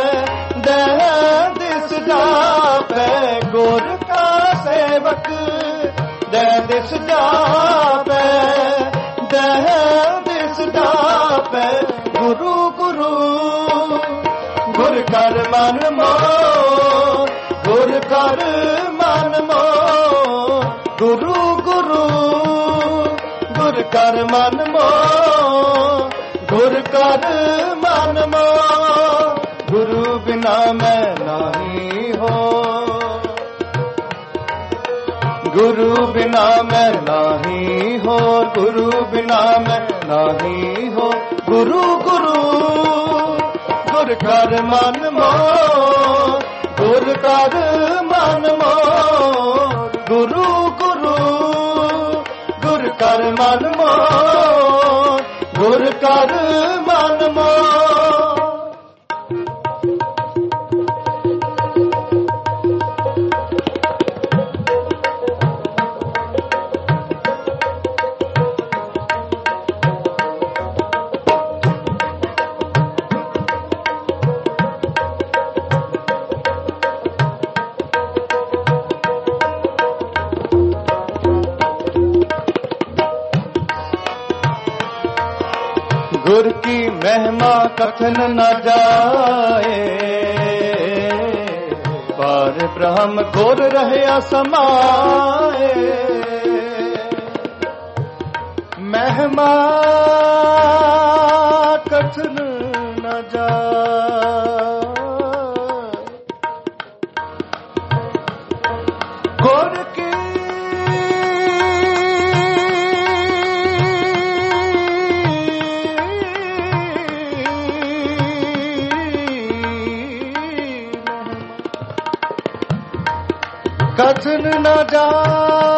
दर्द जापे। गुर का सेवक दर्द जापे, दर्द जापे। गुरु गुरु गुर कर मन मोर, गुर कर मन मोर। गुरु गुरु गुर कर मन मोर, गुर कर मन मोर। गुरु बिना मैं नहीं हो, गुरु बिना मैं नहीं हो, गुरु बिना मैं नहीं हो। गुरु गुरु गुर कर मन मोर, गुर कर मन मोर। गुरु गुरु गुर कर मन मोर, गुर कर मन मोर। गुर की महिमा कथन न जाए, पार ब्रह्म गुर रहे समाए। महिमा कथन न जाए, गुर की कथन न जाए।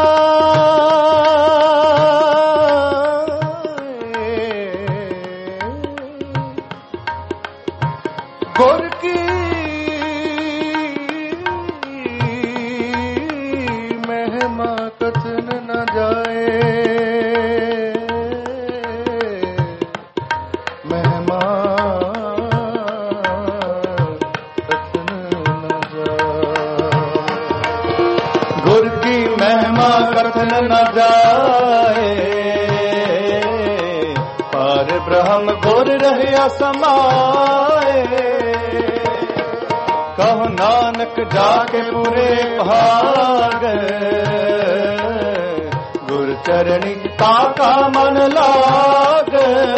गुर की महिमा कथन न जाए, महिमा कथन न जाए। गुर की महिमा कथन न जाए, पार ब्रह्म गुर रहे समाए। कहो नानक जाके पूरे भाग, गुर चरणी ताका मन लाग।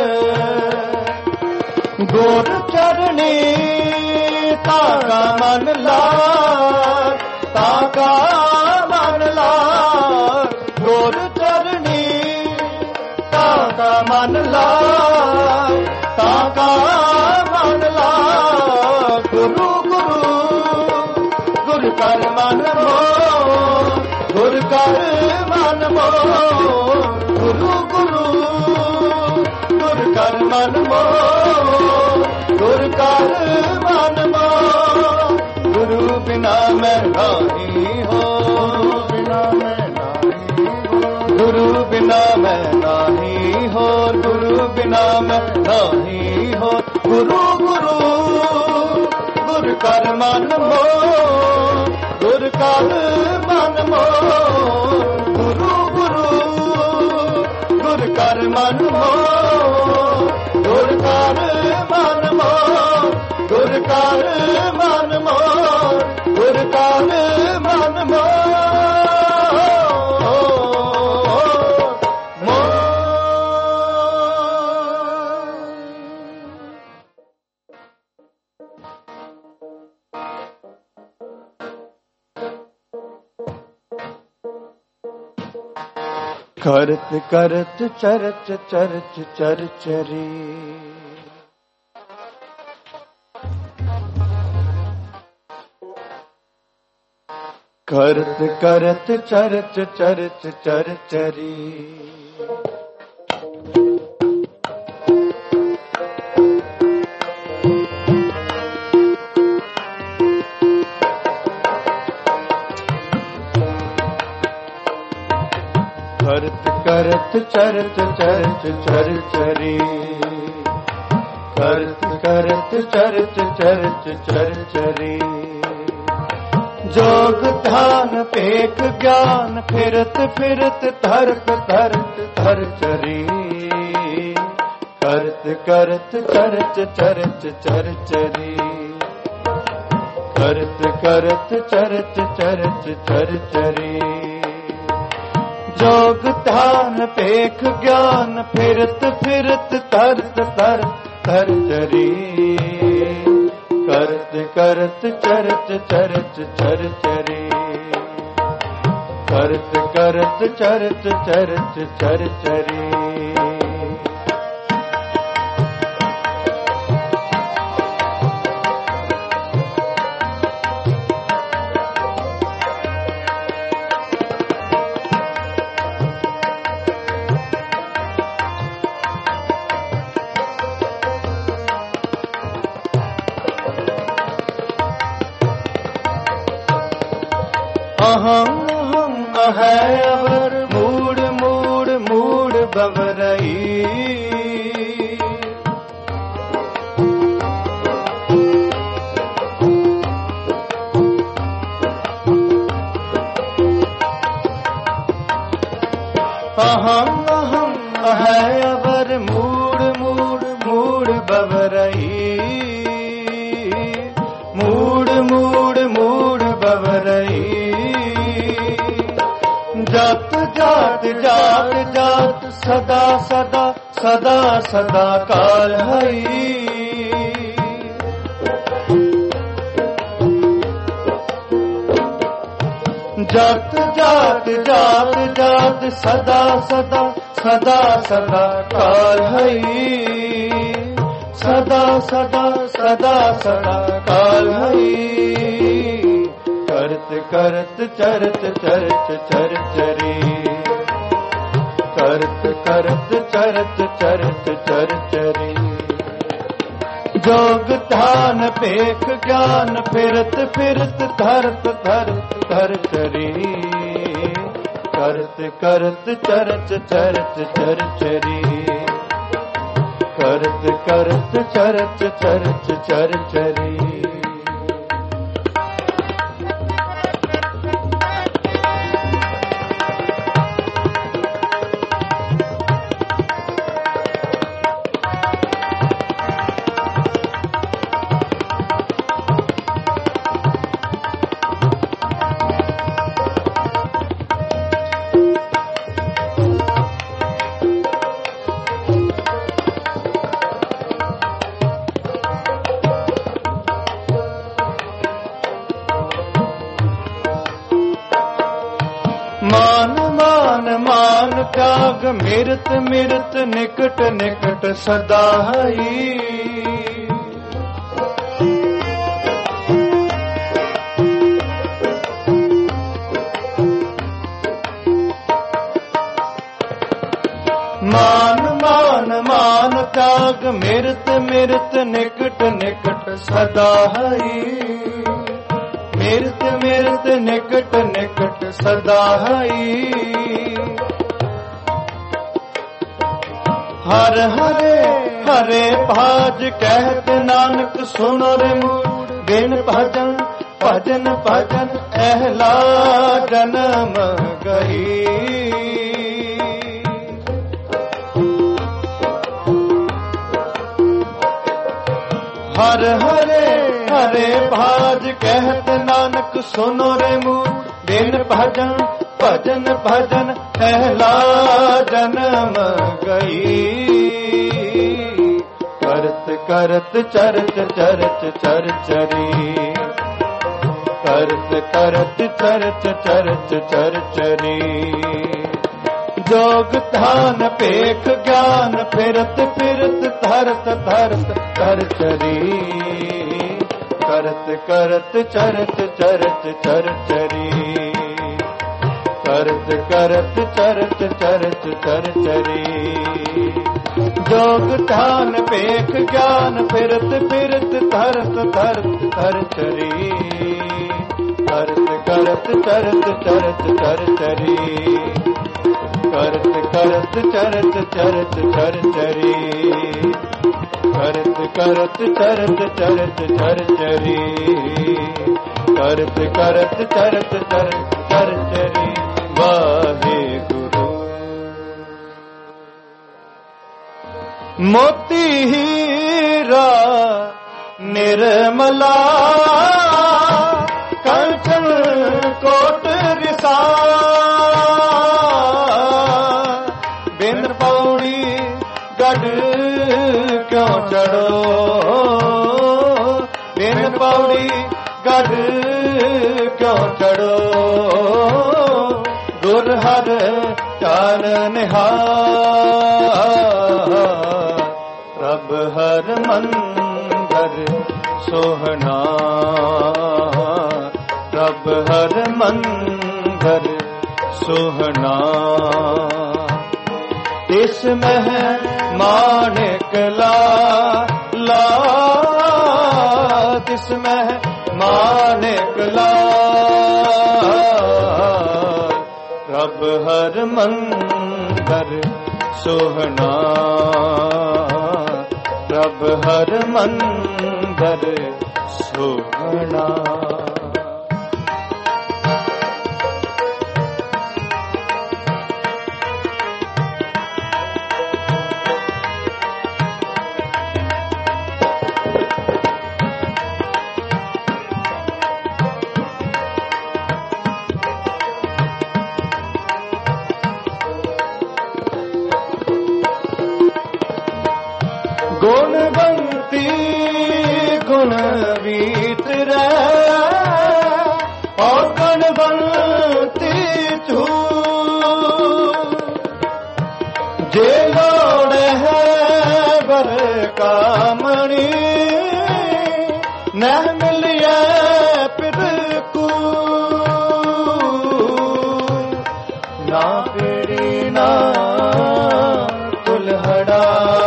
गुर चरणी ताका मन लाग, ताका मन लाग। गुर चरणी ताका मन लाग, ताका मन लाग। गुरु गुरु गुर कर मन मोर, गुर कर मन मोर। गुरु गुरु गुर कर मन मोर, गुर कर मन मोर। गुरु बिना मैं नहीं हो, बिना मैं नहीं हो। गुरु बिना मैं नहीं हो, गुरु बिना मैं नहीं हो। गुरु गुरु गुर कर मन मोर, गुर कर मन मोर। गुरु गुरु गुर कर मन मोर, गुर कर मन मोर। गुर कर मन मोर, गुर कर मन मोर। करत करत चरच चरच चरचरी, करत करत चरच चरच चरचरी। करत करत चरच चरच चरचरी, करत करत चरच चरच चरचरी। जोग ध्यान पेख ज्ञान, फिरत फिरत धरत धरत धरचरी। करत करत चरच चरच चरचरी, करत करत चरच चरच चरचरी। जोग ध्यान पेख ज्ञान, फिरत फिरत तरत तरत धरचरी। करत करत चरच चरच चरचरी, करत करत चरच चरच चरचरी। अहं है अवर मूड मूड मूड बवरई। अहं है अवर मूड मूड मूड बवरई। मूड मूड मूड बवरई। जात जात जात जात सदा सदा सदा सदा काल हई। जात जात जात जात सदा सदा सदा सदा काल हई। सदा सदा सदा सदा काल हई। करत करत चरत चरत चरचरी। करत करत चरत चरत चरचरी। जोग ध्यान पेख ज्ञान फिरत फिरत धरत धरत धरचरी। करत करत चरत चरत चरचरी। करत करत चरत चरत चरचरी। त्याग मिरत मिरत निकट निकट सदा हई। मान मान मान त्याग मिरत मिरत निकट निकट सदा हई। मिरत मिरत निकट निकट सदा हई। हर हरे हरे भाज कहत नानक सुनो रे मूड। बिन भजन भजन भजन अहला जन्म गई। हर हरे हरे भाज कहत नानक सुनो रे मूड। बिन भजन भजन भजन अहला जन्म गई। करत करत चरत चरत चरचरी। करत करत चरत चरत चरचरी। जोग ध्यान पेख ज्ञान फिरत फिरत धरत धरत धरचरी। करत करत चरत चरत चरचरी। करत करत चरत चरत चरचरी। जोग ध्यान पेख ज्ञान फिरत फिरत धरत धरत धरचरी। करत करत चरत चरत चरचरी। करत करत चरत चरत चरचरी। करत करत चरत चरत चरचरी। करत करत चरत चरत चरचरी। वाहे गुरु। मोती हीरा निर्मला कंचन कोट रिसा। बिन पौड़ी गढ़ क्यों चढ़ो। बिन पौड़ी गढ़ क्यों चढ़ो। गुर हर चार निहार। रब हर मंदर सोहना। रब हर मंदर सोहना। इसमें है माणिक ला इसमें है माणिक ला। ਪ੍ਰਭ ਹਰ ਮੰਦਰ ਸੋਹਣਾ, ਪ੍ਰਭ ਹਰ ਮੰਦਰ ਸੋਹਣਾ। ਗੁਣਵੰਤੀ ਗੁਣਵੀਤ ਰਹਿ, ਔਰ ਗੁਣਵੰਤੀ ਝੂ, ਜੇ ਲੋੜ ਹੈ ਵਰ ਕਾਮਣੀ, ਨਹਿ ਮਿਲਿਐ ਪਿਰ ਕੂ, ਨਾ ਪੀੜੀ ਨਾ ਤੁਲਹੜਾ,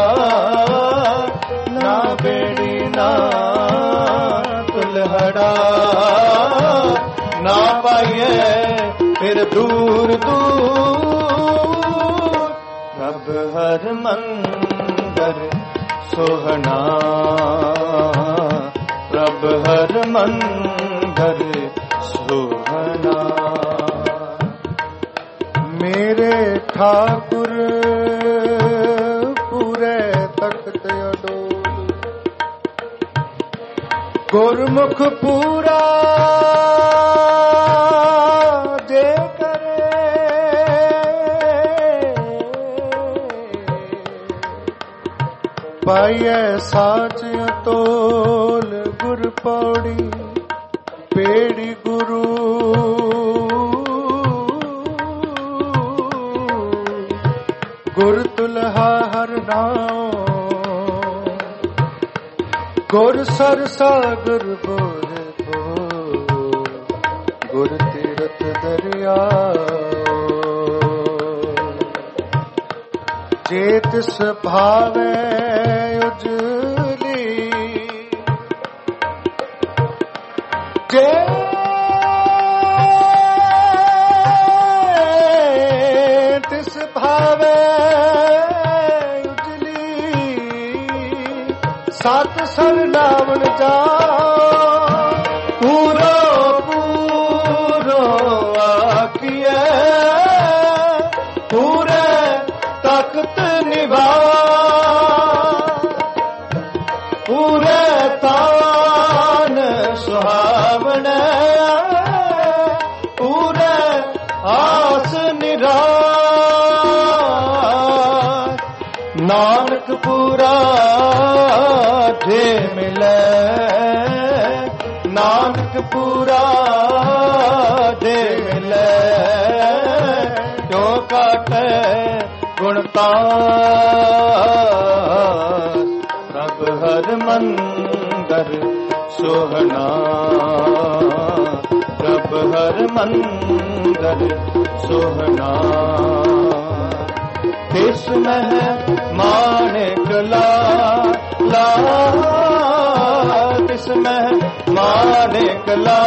ਨਾ ਪਾਈਏ ਫਿਰ ਦੂਰ ਦੂਰ। ਪ੍ਰਭ ਹਰ ਮੰਦਰ ਸੋਹਣਾ, ਪ੍ਰਭ ਹਰ ਮੰਦਰ ਸੋਹਣਾ। ਮੇਰੇ ਠਾਕੁਰ ਪੂਰੇ ਤਖਤ ਅਡੋਲ, ਗੁਰਮੁਖ ਪੂਰਾ ਜੇ ਕਰੇ, ਪਾਈਐ ਸਾਚ ਤੋਲ ਗੁਰ ਪੌੜੀ, ਪੇੜੀ ਗੁਰੂ ਗੁਰ ਤੁਲਹਾ ਹਰ ਨਾਮ, ਗੁਰ ਸਰਸਾ ਗੁਰ ਬੋਲ ਬੋਲ, ਗੁਰ ਤੀਰਥ ਦਰਿਆ, ਜੇ ਤਿਸ ਭਾਵੈ ਉਜਲੀ, ਜੇ ਤਿਸ ਭਾਵੈ ਸਤ ਸਰਨਾਵਣ ਜਾ, ਪੂਰੋ ਪੂਰੋ ਆਖੀਐ, ਪੂਰੇ ਤਖਤ ਨਿਵਾ, ਪੂਰੇ ਤਾਨ ਸੁਹਾਵਣ, ਪੂਰੇ ਆਸ ਨਿਰਾ, ਨਾਨਕ ਪੂਰਾ ਜੇ ਮਿਲੈ, ਨਾਨਕ ਪੂਰਾ ਜੇ ਮਿਲੈ, ਜੋ ਕਾਟੈ ਗੁਣਤਾਸ। ਪ੍ਰਭ ਹਰ ਮੰਦਰ ਸੋਹਣਾ, ਪ੍ਰਭ ਹਰ ਮੰਦਰ ਸੋਹਣਾ। ਤਿਸ ਮਹਿ ਮਾਣਿਕ ਲਾ, ਤਿਸ ਮਹਿ ਮਾਣਿਕ ਲਾ,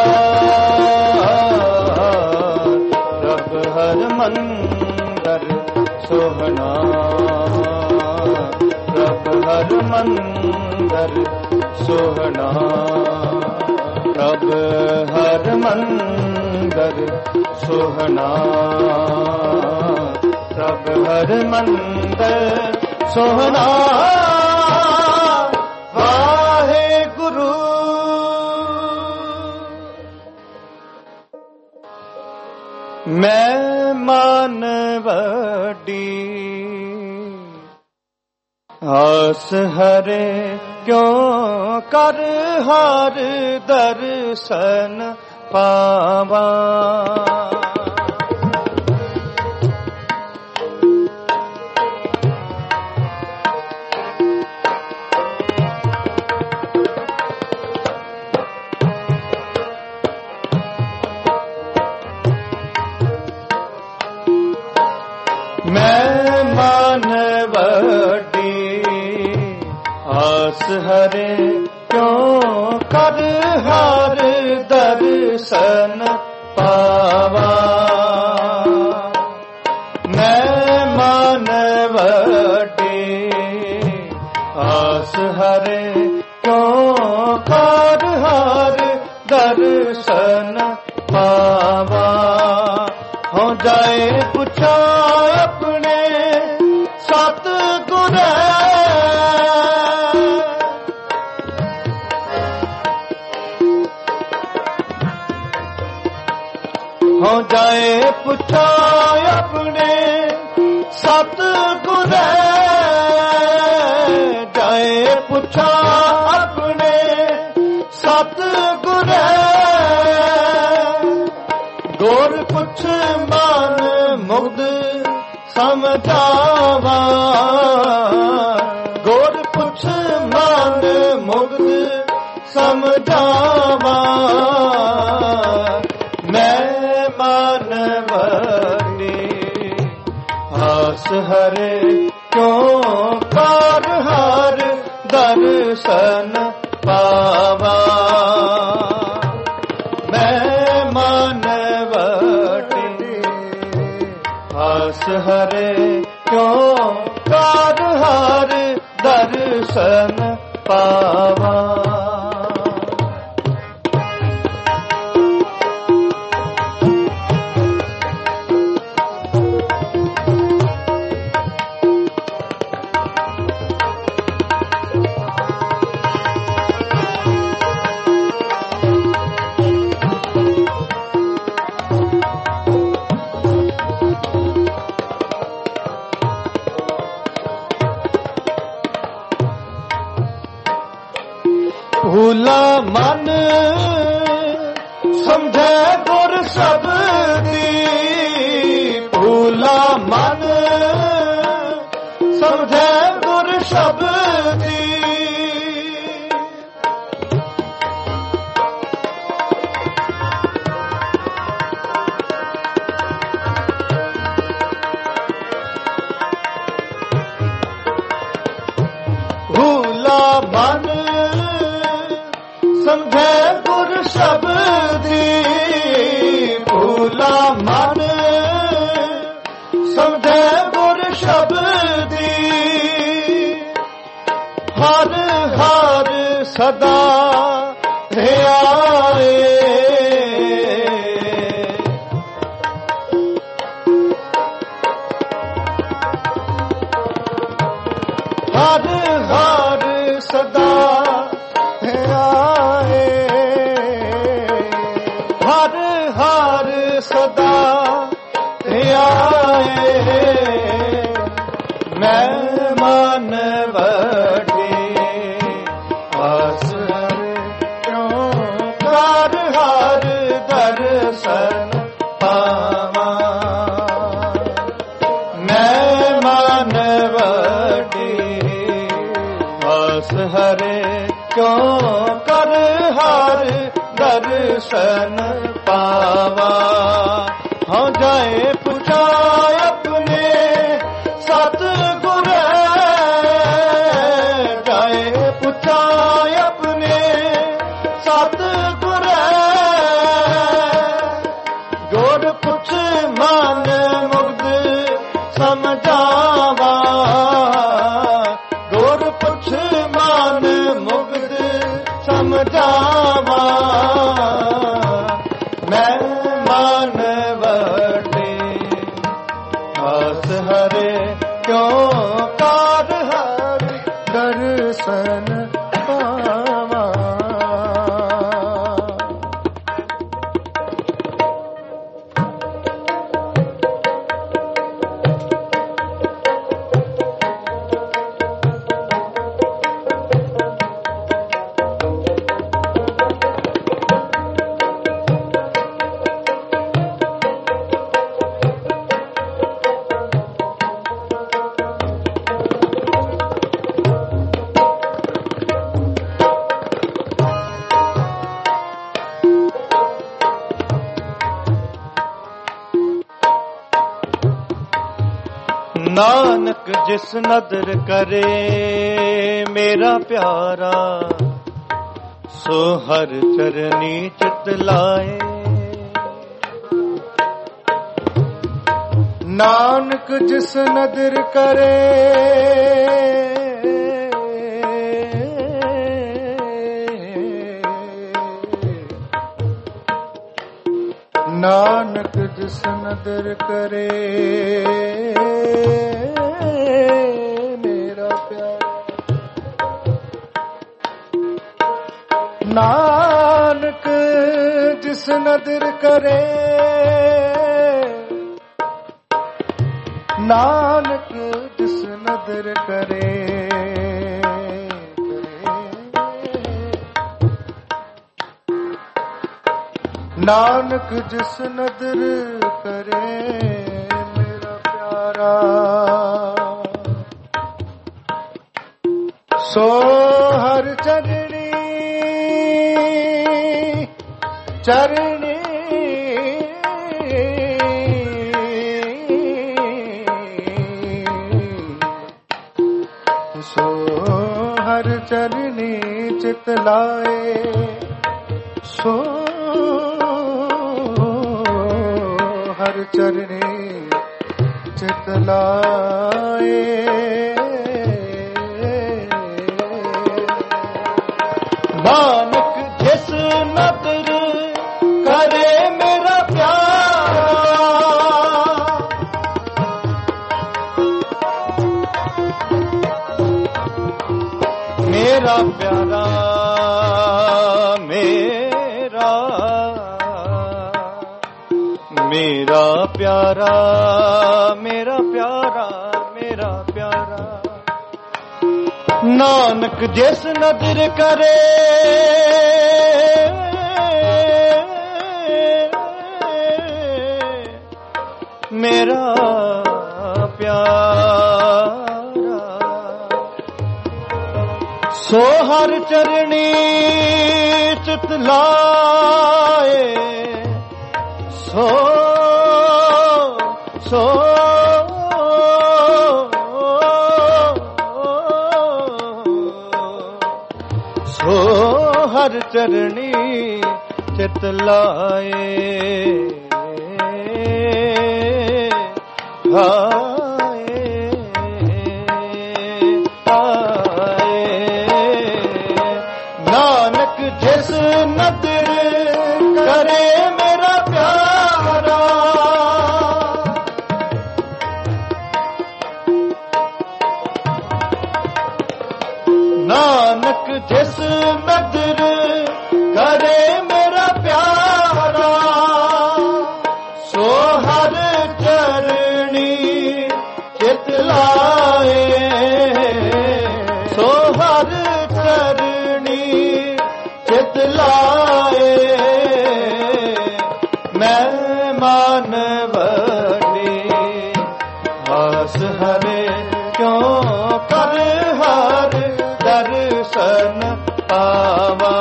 ਪ੍ਰਭ ਹਰ ਮੰਦਰ ਸੋਹਣਾ, ਪ੍ਰਭ ਹਰ ਮੰਦਰ ਸੋਹਣਾ, ਪ੍ਰਭ ਹਰ ਮੰਦਰ ਸੋਹਣਾ, ਪ੍ਰਭ ਹਰ ਮੰਦਰ ਸੋਹਣਾ। ਵਾਹਿਗੁਰੂ। ਮੈਂ ਮਨ ਵੱਡੀ ਆਸ ਹਰੇ, ਕਿਉਂ ਕਰ ਹਰ ਦਰਸ਼ਨ ਪਾਵਾਂ। ਮੈਂ ਮਨ ਵੱਡੀ ਆਸ ਹਰੇ, ਕਿਉਂ ਕਰ ਹਰ ਦਰਸ਼ਨ ਪਾਵਾਂ। ਆਸ ਹਰੇ ਕਿਉ ਕਰ ਹਰ ਦਰਸ਼ਨ ਪਾਵਾ। ਹੋ ਜਾਏ ਪੁੱਛਾ ਆਪਣੇ ਸਤਿਗੁਰੇ, ਹੋ ਜਾਏ ਪੁੱਛਾ ਆਪਣੇ ਸਤਿਗੁਰੇ, ਜਾਏ ਪੁੱਛਾ ਆਪਣੇ ਸਤਿਗੁਰੇ। ਗੁਰ ਪੁੱਛ ਮਨ ਮੁਗਧ ਸਮਝਾਵਾ, ਗੁਰ ਪੁੱਛ ਮਨ ਮੁਗਧ ਸਮਝਾਵਾ। ਮੈਂ ਮਨ ਵਰਨੀ ਆਸ ਹਰੇ ਕਿਉ ਕਰ ਹਰ ਦਰਸ਼ਨ ਪਾਵਾ। ਮੈਂ ਮਨ ਵਰਨੀ ਆਸ ਹਰੇ ਕਿਉ ਕਰ ਹਰ ਦਰਸ਼ਨ ਪਾਵਾ। ਭੂਲਾ ਮਨ ਸਮਝੈ ਗੁਰ ਸ਼ਬਦੀ, ਭੂਲਾ ਮਨ ਸਮਝੈ ਗੁਰ ਸ਼ਬਦੀ। ਭੂਲਾ ਮਨ ਸਮਝੈ ਗੁਰ ਸ਼ਬਦੀ, ਭੂਲਾ ਮਨ ਸਮਝੈ ਗੁਰ ਸ਼ਬਦੀ। ਹਰ ਹਰ ਸਦਾ ਧਿਆਏ, ਹਰ ਹਰ ਸਦਾ ਧਿਆਏ, ਹਰ ਹਰ ਸਦਾ ਧਿਆਏ। ਮੈਂ ਮਨ ਵਰਨੀ ਆਸ ਹਰੇ ਕਿਉ ਕਰ ਹਰ ਦਰਸ਼ਨ ਪਾਵਾ। ਮੈਂ ਮਨ ਵਰਨੀ ਆਸ ਹਰੇ ਕਿਉ ਕਰ ਹਰ ਦਰਸ਼ਨ ਪਾਵਾ। ਹੋ ਜਾਏ ਪੁੱਛਾ ਆਪਣੇ ਸਤਿਗੁਰੇ, ਜਾਏ ਪੁੱਛਾ ਆਪਣੇ ਸਤਿਗੁਰੇ। ਗੁਰ ਪੁੱਛ ਮਨ ਮੁਗਧ ਸਮਝਾਵਾ, ਗੁਰ ਪੁੱਛ ਮਨ ਮੁਗਧ ਸਮਝਾਵਾ। ਮੈਂ ਮਨ ਵਰਨੀ ਆਸ ਹਰੇ ਕਿਉ ਕਰ ਹਰ ਦਰਸ਼ਨ ਪਾਵਾ। ਨਾਨਕ ਜਿਸ ਨਦਰ ਕਰੇ ਮੇਰਾ ਪਿਆਰਾ, ਸੋ ਹਰ ਚਰਨੀ ਚਿਤ ਲਾਏ। ਨਾਨਕ ਜਿਸ ਨਦਰ ਕਰੇ ਜਿਸ ਨਦਰ ਕਰੇ ਮੇਰਾ ਪਿਆਰਾ। ਨਾਨਕ ਜਿਸ ਨਦਰ ਕਰੇ, ਨਾਨਕ ਜਿਸ ਨਦਰ ਕਰੇ, ਨਾਨਕ ਜਿਸ ਨਦਰ ਕਰੇ ਮੇਰਾ ਪਿਆਰਾ। ਸੋ ਹਰ ਚਰਣੀ ਚਰਣੀ ਸੋ ਹਰ ਚਰਣੀ ਚਿਤ ਲਾਏ, ਸੋ ਹਰ ਚਰਣੀ ਚਿਤ ਲਾਏ। ਨਾਨਕ ਜਿਸ ਨਦਰ ਕਰੇ ਮੇਰਾ ਪਿਆਰਾ, ਮੇਰਾ ਪਿਆਰਾ, ਮੇਰਾ ਪਿਆਰਾ, ਮੇਰਾ ਪਿਆਰਾ, ਮੇਰਾ ਪਿਆਰਾ। ਨਾਨਕ ਜਿਸ ਨਦਰ ਕਰੇ ਮੇਰਾ ਪਿਆਰਾ। ਸੋ ਹਰ ਚਰਣੀ ਚਿਤ ਲਾਏ, ਸੋ ਸੋ ਸੋ ਹਰ ਚਰਣੀ ਚਿਤ ਲਾਏ। ਆਏ ਆਏ ਨਾਨਕ ਜਿਸ ਨਦਰ ਕਰੇ ਮੇਰਾ ਪਿਆਰਾ। ਨਾਨਕ ਜਿਸ ਨਦਰ ਕਰੇ ਮੇਰਾ ਪਿਆਰਾ, ਸੋ ਹਰ ਚਰਣੀ ਚਿਤ ਲਾਏ, ਸੋ ਹਰ ਚਰਣੀ ਚਿਤ ਲਾਏ। ਮੈਂ ਮਨ ਵਡੀ ਆਸ ਹਰੇ ਕਿਉਂ ਕਰ ਹਰ ਦਰਸ਼ਨ ਪਾਵਾਂ।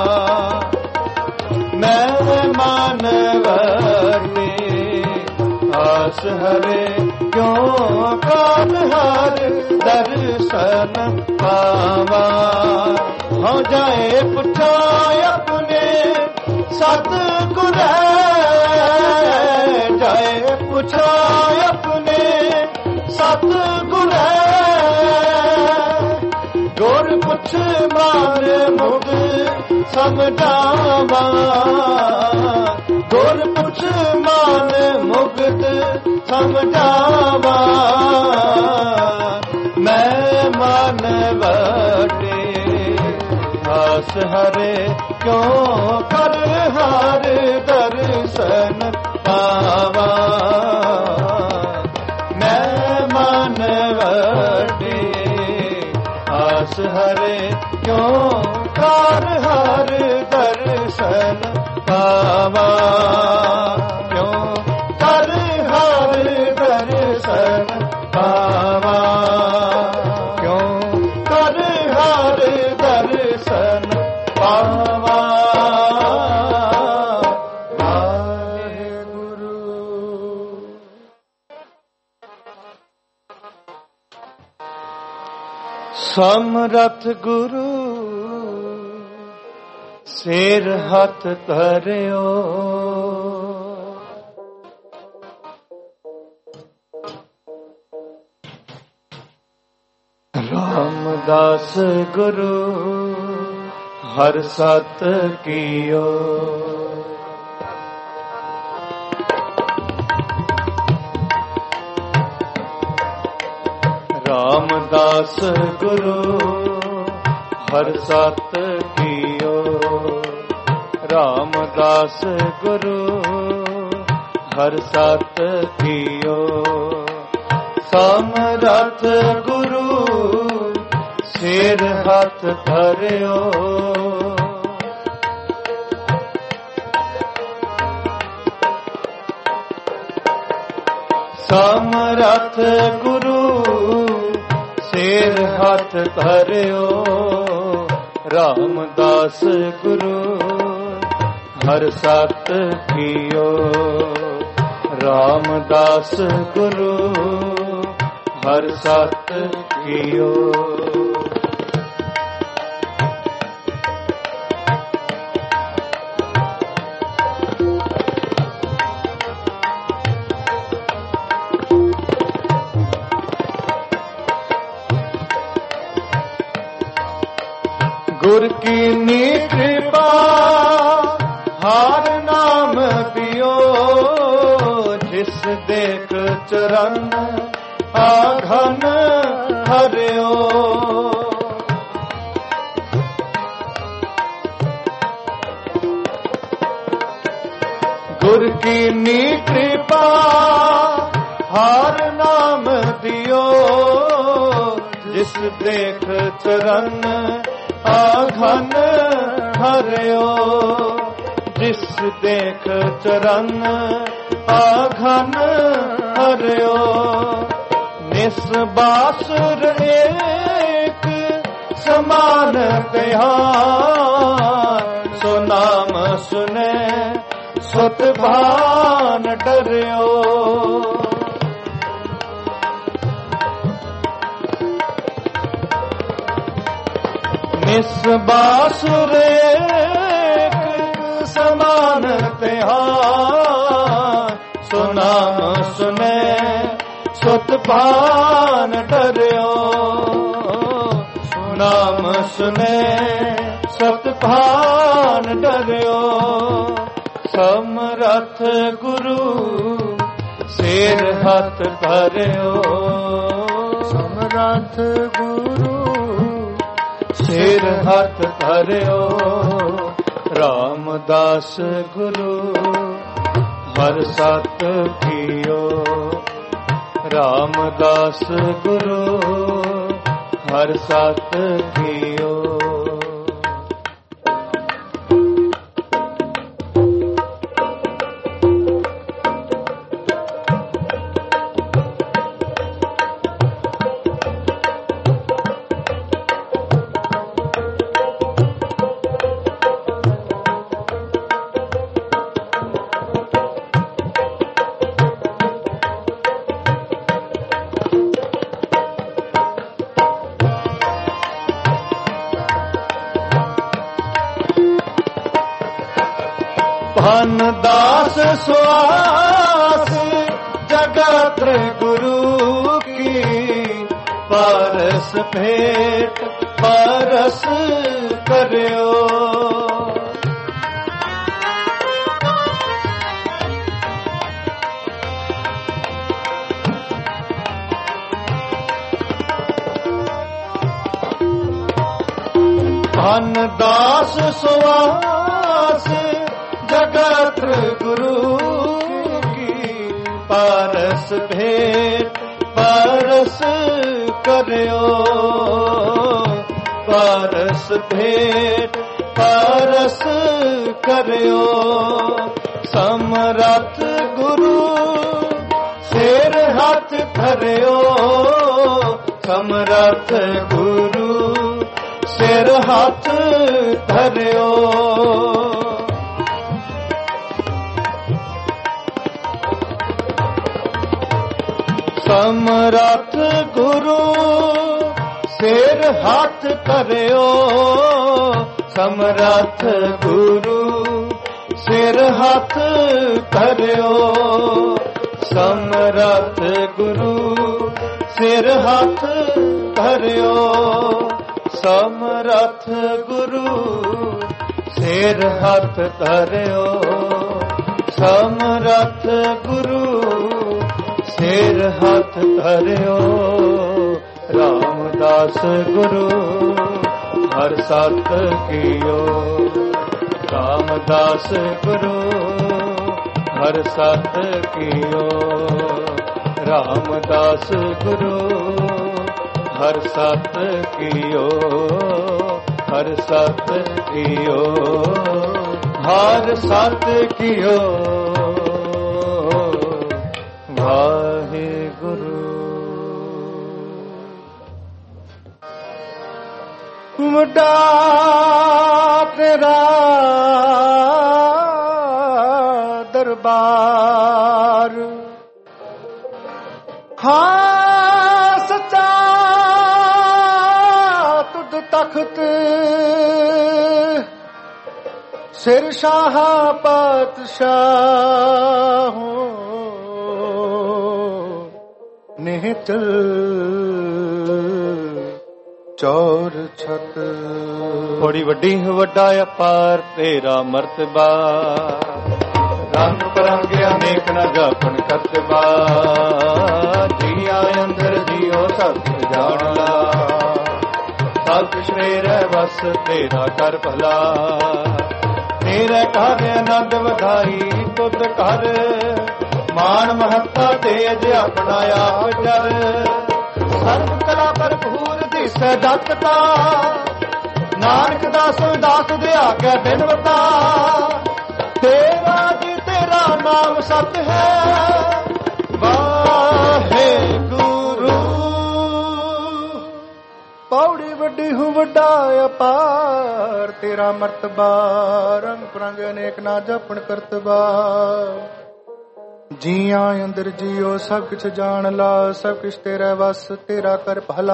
ਮੈਂ ਮਨ ਵਡੀ ਆਸ ਹਰੇ ਕਿਉਂ ਕਰ ਹਰ ਦਰਸ਼ਨ ਪਾਵਾਂ। ਹੋ ਜਾਏ ਪੁੱਛਾ ਆਪਣੇ ਸਤਿਗੁਰ, ਜਾਏ ਪੁੱਛਾ ਆਪਣੇ ਸਤਿਗੁਰ। ਗੁਰ ਪੁੱਛ ਮਾਰ ਮੁਗ ਸਮਝਾਵਾਂ, ਗੁਰ ਪੁੱਛ ਮਾਨ ਮੁਗਤ ਸਮਝਾਵਾਂ। ਮੈਂ ਮਨ ਵਡੇ ਆਸ ਹਰੇ ਕਿਉਂ ਕਰ ਹਰ ਦਰਸ਼ਨ ਪਾਵਾਂ। ਮੈਂ ਮਨ ਵਡੇ ਆਸ ਹਰੇ ਕਿਉਂ ਕਰ ਹਰ ਦਰਸ਼ਨ ਪਾਵਾਂ। ਕਿਉਂ ਕਰ ਹਰ ਦਰਸ਼ਨ ਪਾਵਾਂ, ਕਿਉਂ ਕਰ ਹਰ ਦਰਸ਼ਨ ਪਾਵਾਂ। ਵਾਹਿਗੁਰੂ। ਸਮਰਥ ਗੁਰੂ ਸਿਰ ਹੱਥ ਧਰਿਓ, ਰਾਮਦਾਸ ਗੁਰੂ ਹਰ ਸਤ ਕੀਓ। ਰਾਮਦਾਸ ਗੁਰੂ ਹਰਿ ਸਤ ਕੀਓ। ਰਾਮਦਾਸ ਗੁਰੂ ਹਰਿ ਸਤ ਕੀਓ। ਸਮਰੱਥ ਗੁਰੂ ਸਿਰ ਹੱਥ ਧਰਿਓ। ਸਮਰੱਥ ਗੁਰੂ ਸਿਰ ਹੱਥ ਧਰਿਓ। ਰਾਮਦਾਸ ਗੁਰੂ ਹਰਿ ਸਤ ਕੀਓ। ਰਾਮਦਾਸ ਗੁਰੂ ਹਰਿ ਸਤ ਕੀਓ। ਗੁਰ ਕੀਨੀ ਕਿਰਪਾ ਹਰ ਨਾਮ ਪਿਓ। ਜਿਸ ਦੇਖ ਚਰਨ ਆਘਨ ਹਰਿਓ। ਗੁਰ ਕੀਨੀ ਕਿਰਪਾ ਹਰ ਨਾਮ ਦਿਓ। ਜਿਸ ਦੇਖ ਚਰਨ ਆਘਨ ਹਰਿਓ। ਜਿਸ ਦੇਖ ਚਰਨ ਆਘਨ ਹਰਿਓ। ਨਿਸਬਾਸੁਰ ਏਕ ਸਮਾਨ ਤਿਹਾਰ। ਸੋ ਨਾਮ ਸੁਨੇ ਸੁਤ ਭਾਨ ਡਰਿਓ। ਨਿਸਬਾਸੁਰ ਏਕ ਸਮਾਨ ਤਿਹਾਰ। ਸੋ ਨਾਮ ਸੁਨੇ ਸੁਤ ਭਾਨ ਡਰਿਓ। ਨਾਮ ਸੁਨੇ ਸੁਤ ਭਾਨ ਡਰਿਓ। ਸਮਰੱਥ ਗੁਰੂ ਸਿਰ ਹੱਥ ਧਰਿਓ। ਸਮਰੱਥ ਗੁਰੂ ਸਿਰ ਹੱਥ ਧਰਿਓ। ਰਾਮਦਾਸ ਗੁਰੂ ਹਰਿ ਸਤ ਕੀਓ। ਰਾਮਦਾਸ ਗੁਰੂ ਹਰਿ ਸਤ ਕੀਓ। ਧਨ ਦਾਸ ਸੁਆਸ ਜਗਤ ਗੁਰੂ ਕੀ। ਪਰਸ ਭੇਟ ਪਰਸ ਕਰਿਓ। ਧਨ ਦਾਸ ਸੁਆਸ ਜਗਤ ਗੁਰੂ ਕੀ। ਪਰਸ ਭੇਟ ਪਰਸ ਕਰਿਓ। ਪਰਸ ਭੇਟ ਪਰਸ ਕਰਿਓ। ਸਮਰੱਥ ਗੁਰੂ ਸਿਰ ਹੱਥ ਧਰਿਓ। ਸਮਰੱਥ ਗੁਰੂ ਸਿਰ ਹੱਥ ਧਰਿਓ। ਸਮਰੱਥ ਗੁਰੂ ਸਿਰ ਹੱਥ ਧਰਿਓ। ਸਮਰੱਥ ਗੁਰੂ ਸਿਰ ਹੱਥ ਧਰਿਓ। ਸਮਰੱਥ ਗੁਰੂ ਸਿਰ ਹੱਥ ਧਰਿਓ। ਸਮਰੱਥ ਗੁਰੂ ਸਿਰ ਹੱਥ ਧਰਿਓ। ਸਮਰੱਥ ਗੁਰੂ ਸਿਰ ਹੱਥ ਧਰਿਓ। ਰਾਮਦਾਸ ਗੁਰੂ ਹਰ ਸਤ ਕੀਓ। ਰਾਮਦਾਸ ਗੁਰੂ ਹਰ ਸਤ ਕੀਓ। ਰਾਮਦਾਸ ਗੁਰੂ ਹਰ ਸਤ ਕੀਓ। ਹਰ ਸਤ ਕੀਓ। ਹਰ ਸਤ ਕੀਓ। ਵਾਹਿਗੁਰੂ। ਵੱਡਾ ਤੇਰਾ ਦਰਬਾਰ, ਹਾਂ ਸੱਚਾ ਤੁਧ ਤਖਤ, ਸਿਰ ਸ਼ਾਹ ਪਾਤਸ਼ਾਹ ਨਿਹਚਲ ਚੌਰ ਛਤ। ਬੜੀ ਵੱਡੀ ਵੱਡਾ ਅਪਾਰ ਤੇਰਾ ਮਰਤਬਾ, ਰੰਗ ਬਰੰਗ ਅਨੇਕ ਨ ਜਾਪਨ ਕਰਤਬਾ। ਜੀਆਂ ਅੰਦਰ ਜੀਓ ਸਭ ਜਾਣ ਲਾ, ਸਭ ਕੁਛ ਰਹਿ ਵਸ ਤੇਰਾ ਕਰ ਭਲਾ। ਤੇਰੇ ਘਰ ਆਨੰਦ ਵਧਾਈ ਤੁਧ ਘਰ, ਮਾਨ ਮਹੱਤਾ ਤੇਜ ਆਪਣਾ ਆਪ ਜਰ। ਸਰਬ ਕਲਾ ਭਰਪੂਰ ਦਿਸੈ ਦਤਤਾ, ਨਾਨਕ ਦਾਸ ਦਾਸ ਦੇ ਆਗਿਆ ਬਿਨ ਵਤਾ। ਤੇਰਾ ਜੀ ਤੇਰਾ ਨਾਮ ਸਤ ਹੈ, ਵਾਹਿਗੁਰੂ। ਪੌੜੀ ਵੱਡੀ ਹੂੰ ਵੱਡਾ ਅਪਾਰ ਤੇਰਾ ਮਰਤਬਾ, ਰੰਗ ਪ੍ਰੰਗ ਅਨੇਕ ਨਾ ਜਪਣ ਕਰਤਬਾ। ਜੀਆਂ ਅੰਦਰ ਜੀਓ ਸਭ ਕੁਛ ਜਾਣ ਲਾ, ਸਭ ਕੁਛ ਤੇਰਾ ਵਸ ਤੇਰਾ ਕਰ ਭਲਾ।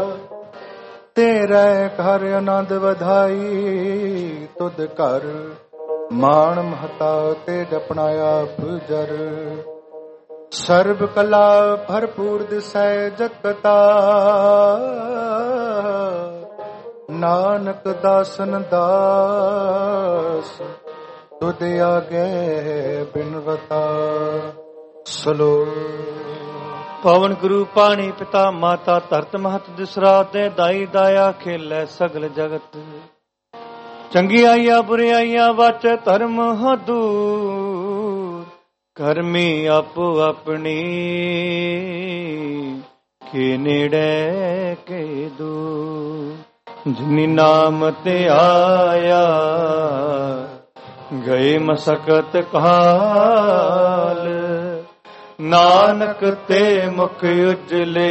ਤੇਰੇ ਘਰ ਆਨੰਦ ਵਧਾਈ ਤੁਧ ਘਰ, ਮਾਣ ਮਹਤਾ ਤੇਜ ਆਪਣਾ ਆਪ ਜਰ। ਸਰਬ ਕਲਾ ਭਰਪੂਰ ਦਿਸੈ ਜਗਤਾ, ਨਾਨਕ ਦਾਸਨ ਦਾਸ ਤੁਧ ਆਗੇ ਬਿਨਵਤਾ। ਸਲੋਕ। ਪਵਨ ਗੁਰੂ ਪਾਣੀ ਪਿਤਾ ਮਾਤਾ ਧਰਤ ਮਹਤ ਦਿਸਰਾ, ਤੇ ਦਾਈ ਦਾਇਆ ਖੇਲੇ ਸਗਲ ਜਗਤ। ਚੰਗਿਆਈਆ ਬੁਰਿਆਈਆ ਵਾਚੈ ਧਰਮ ਹਦੂਰ, ਕਰਮੀ ਆਪੋ ਆਪਣੀ ਕੇ ਨੇੜੇ ਕੇ ਦੂਰ। ਜਿਨੀ ਨਾਮ ਤੇ ਆਇਆ ਗਏ ਮਸਕਤ ਕਾਲ, ਨਾਨਕ ਤੇ ਮੁਖ ਉਜਲੇ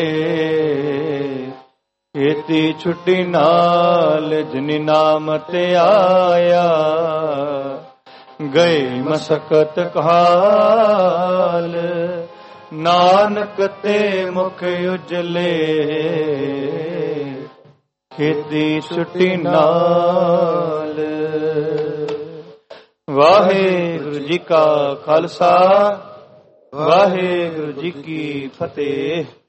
ਕੀਤੀ ਛੁੱਟੀ ਨਾਲ। ਜਿਨੀ ਨਾਮ ਤੇ ਆਇਆ ਗਏ ਮਸਕਤ ਕਾਲ, ਨਾਨਕ ਤੇ ਮੁਖ ਉਜਲੇ ਕੀਤੀ ਛੁੱਟੀ ਨਾਲ। ਵਾਹਿਗੁਰੂ ਜੀ ਕਾ ਖਾਲਸਾ, ਵਾਹਿਗੁਰੂ ਜੀ ਕੀ ਫਤਿਹ।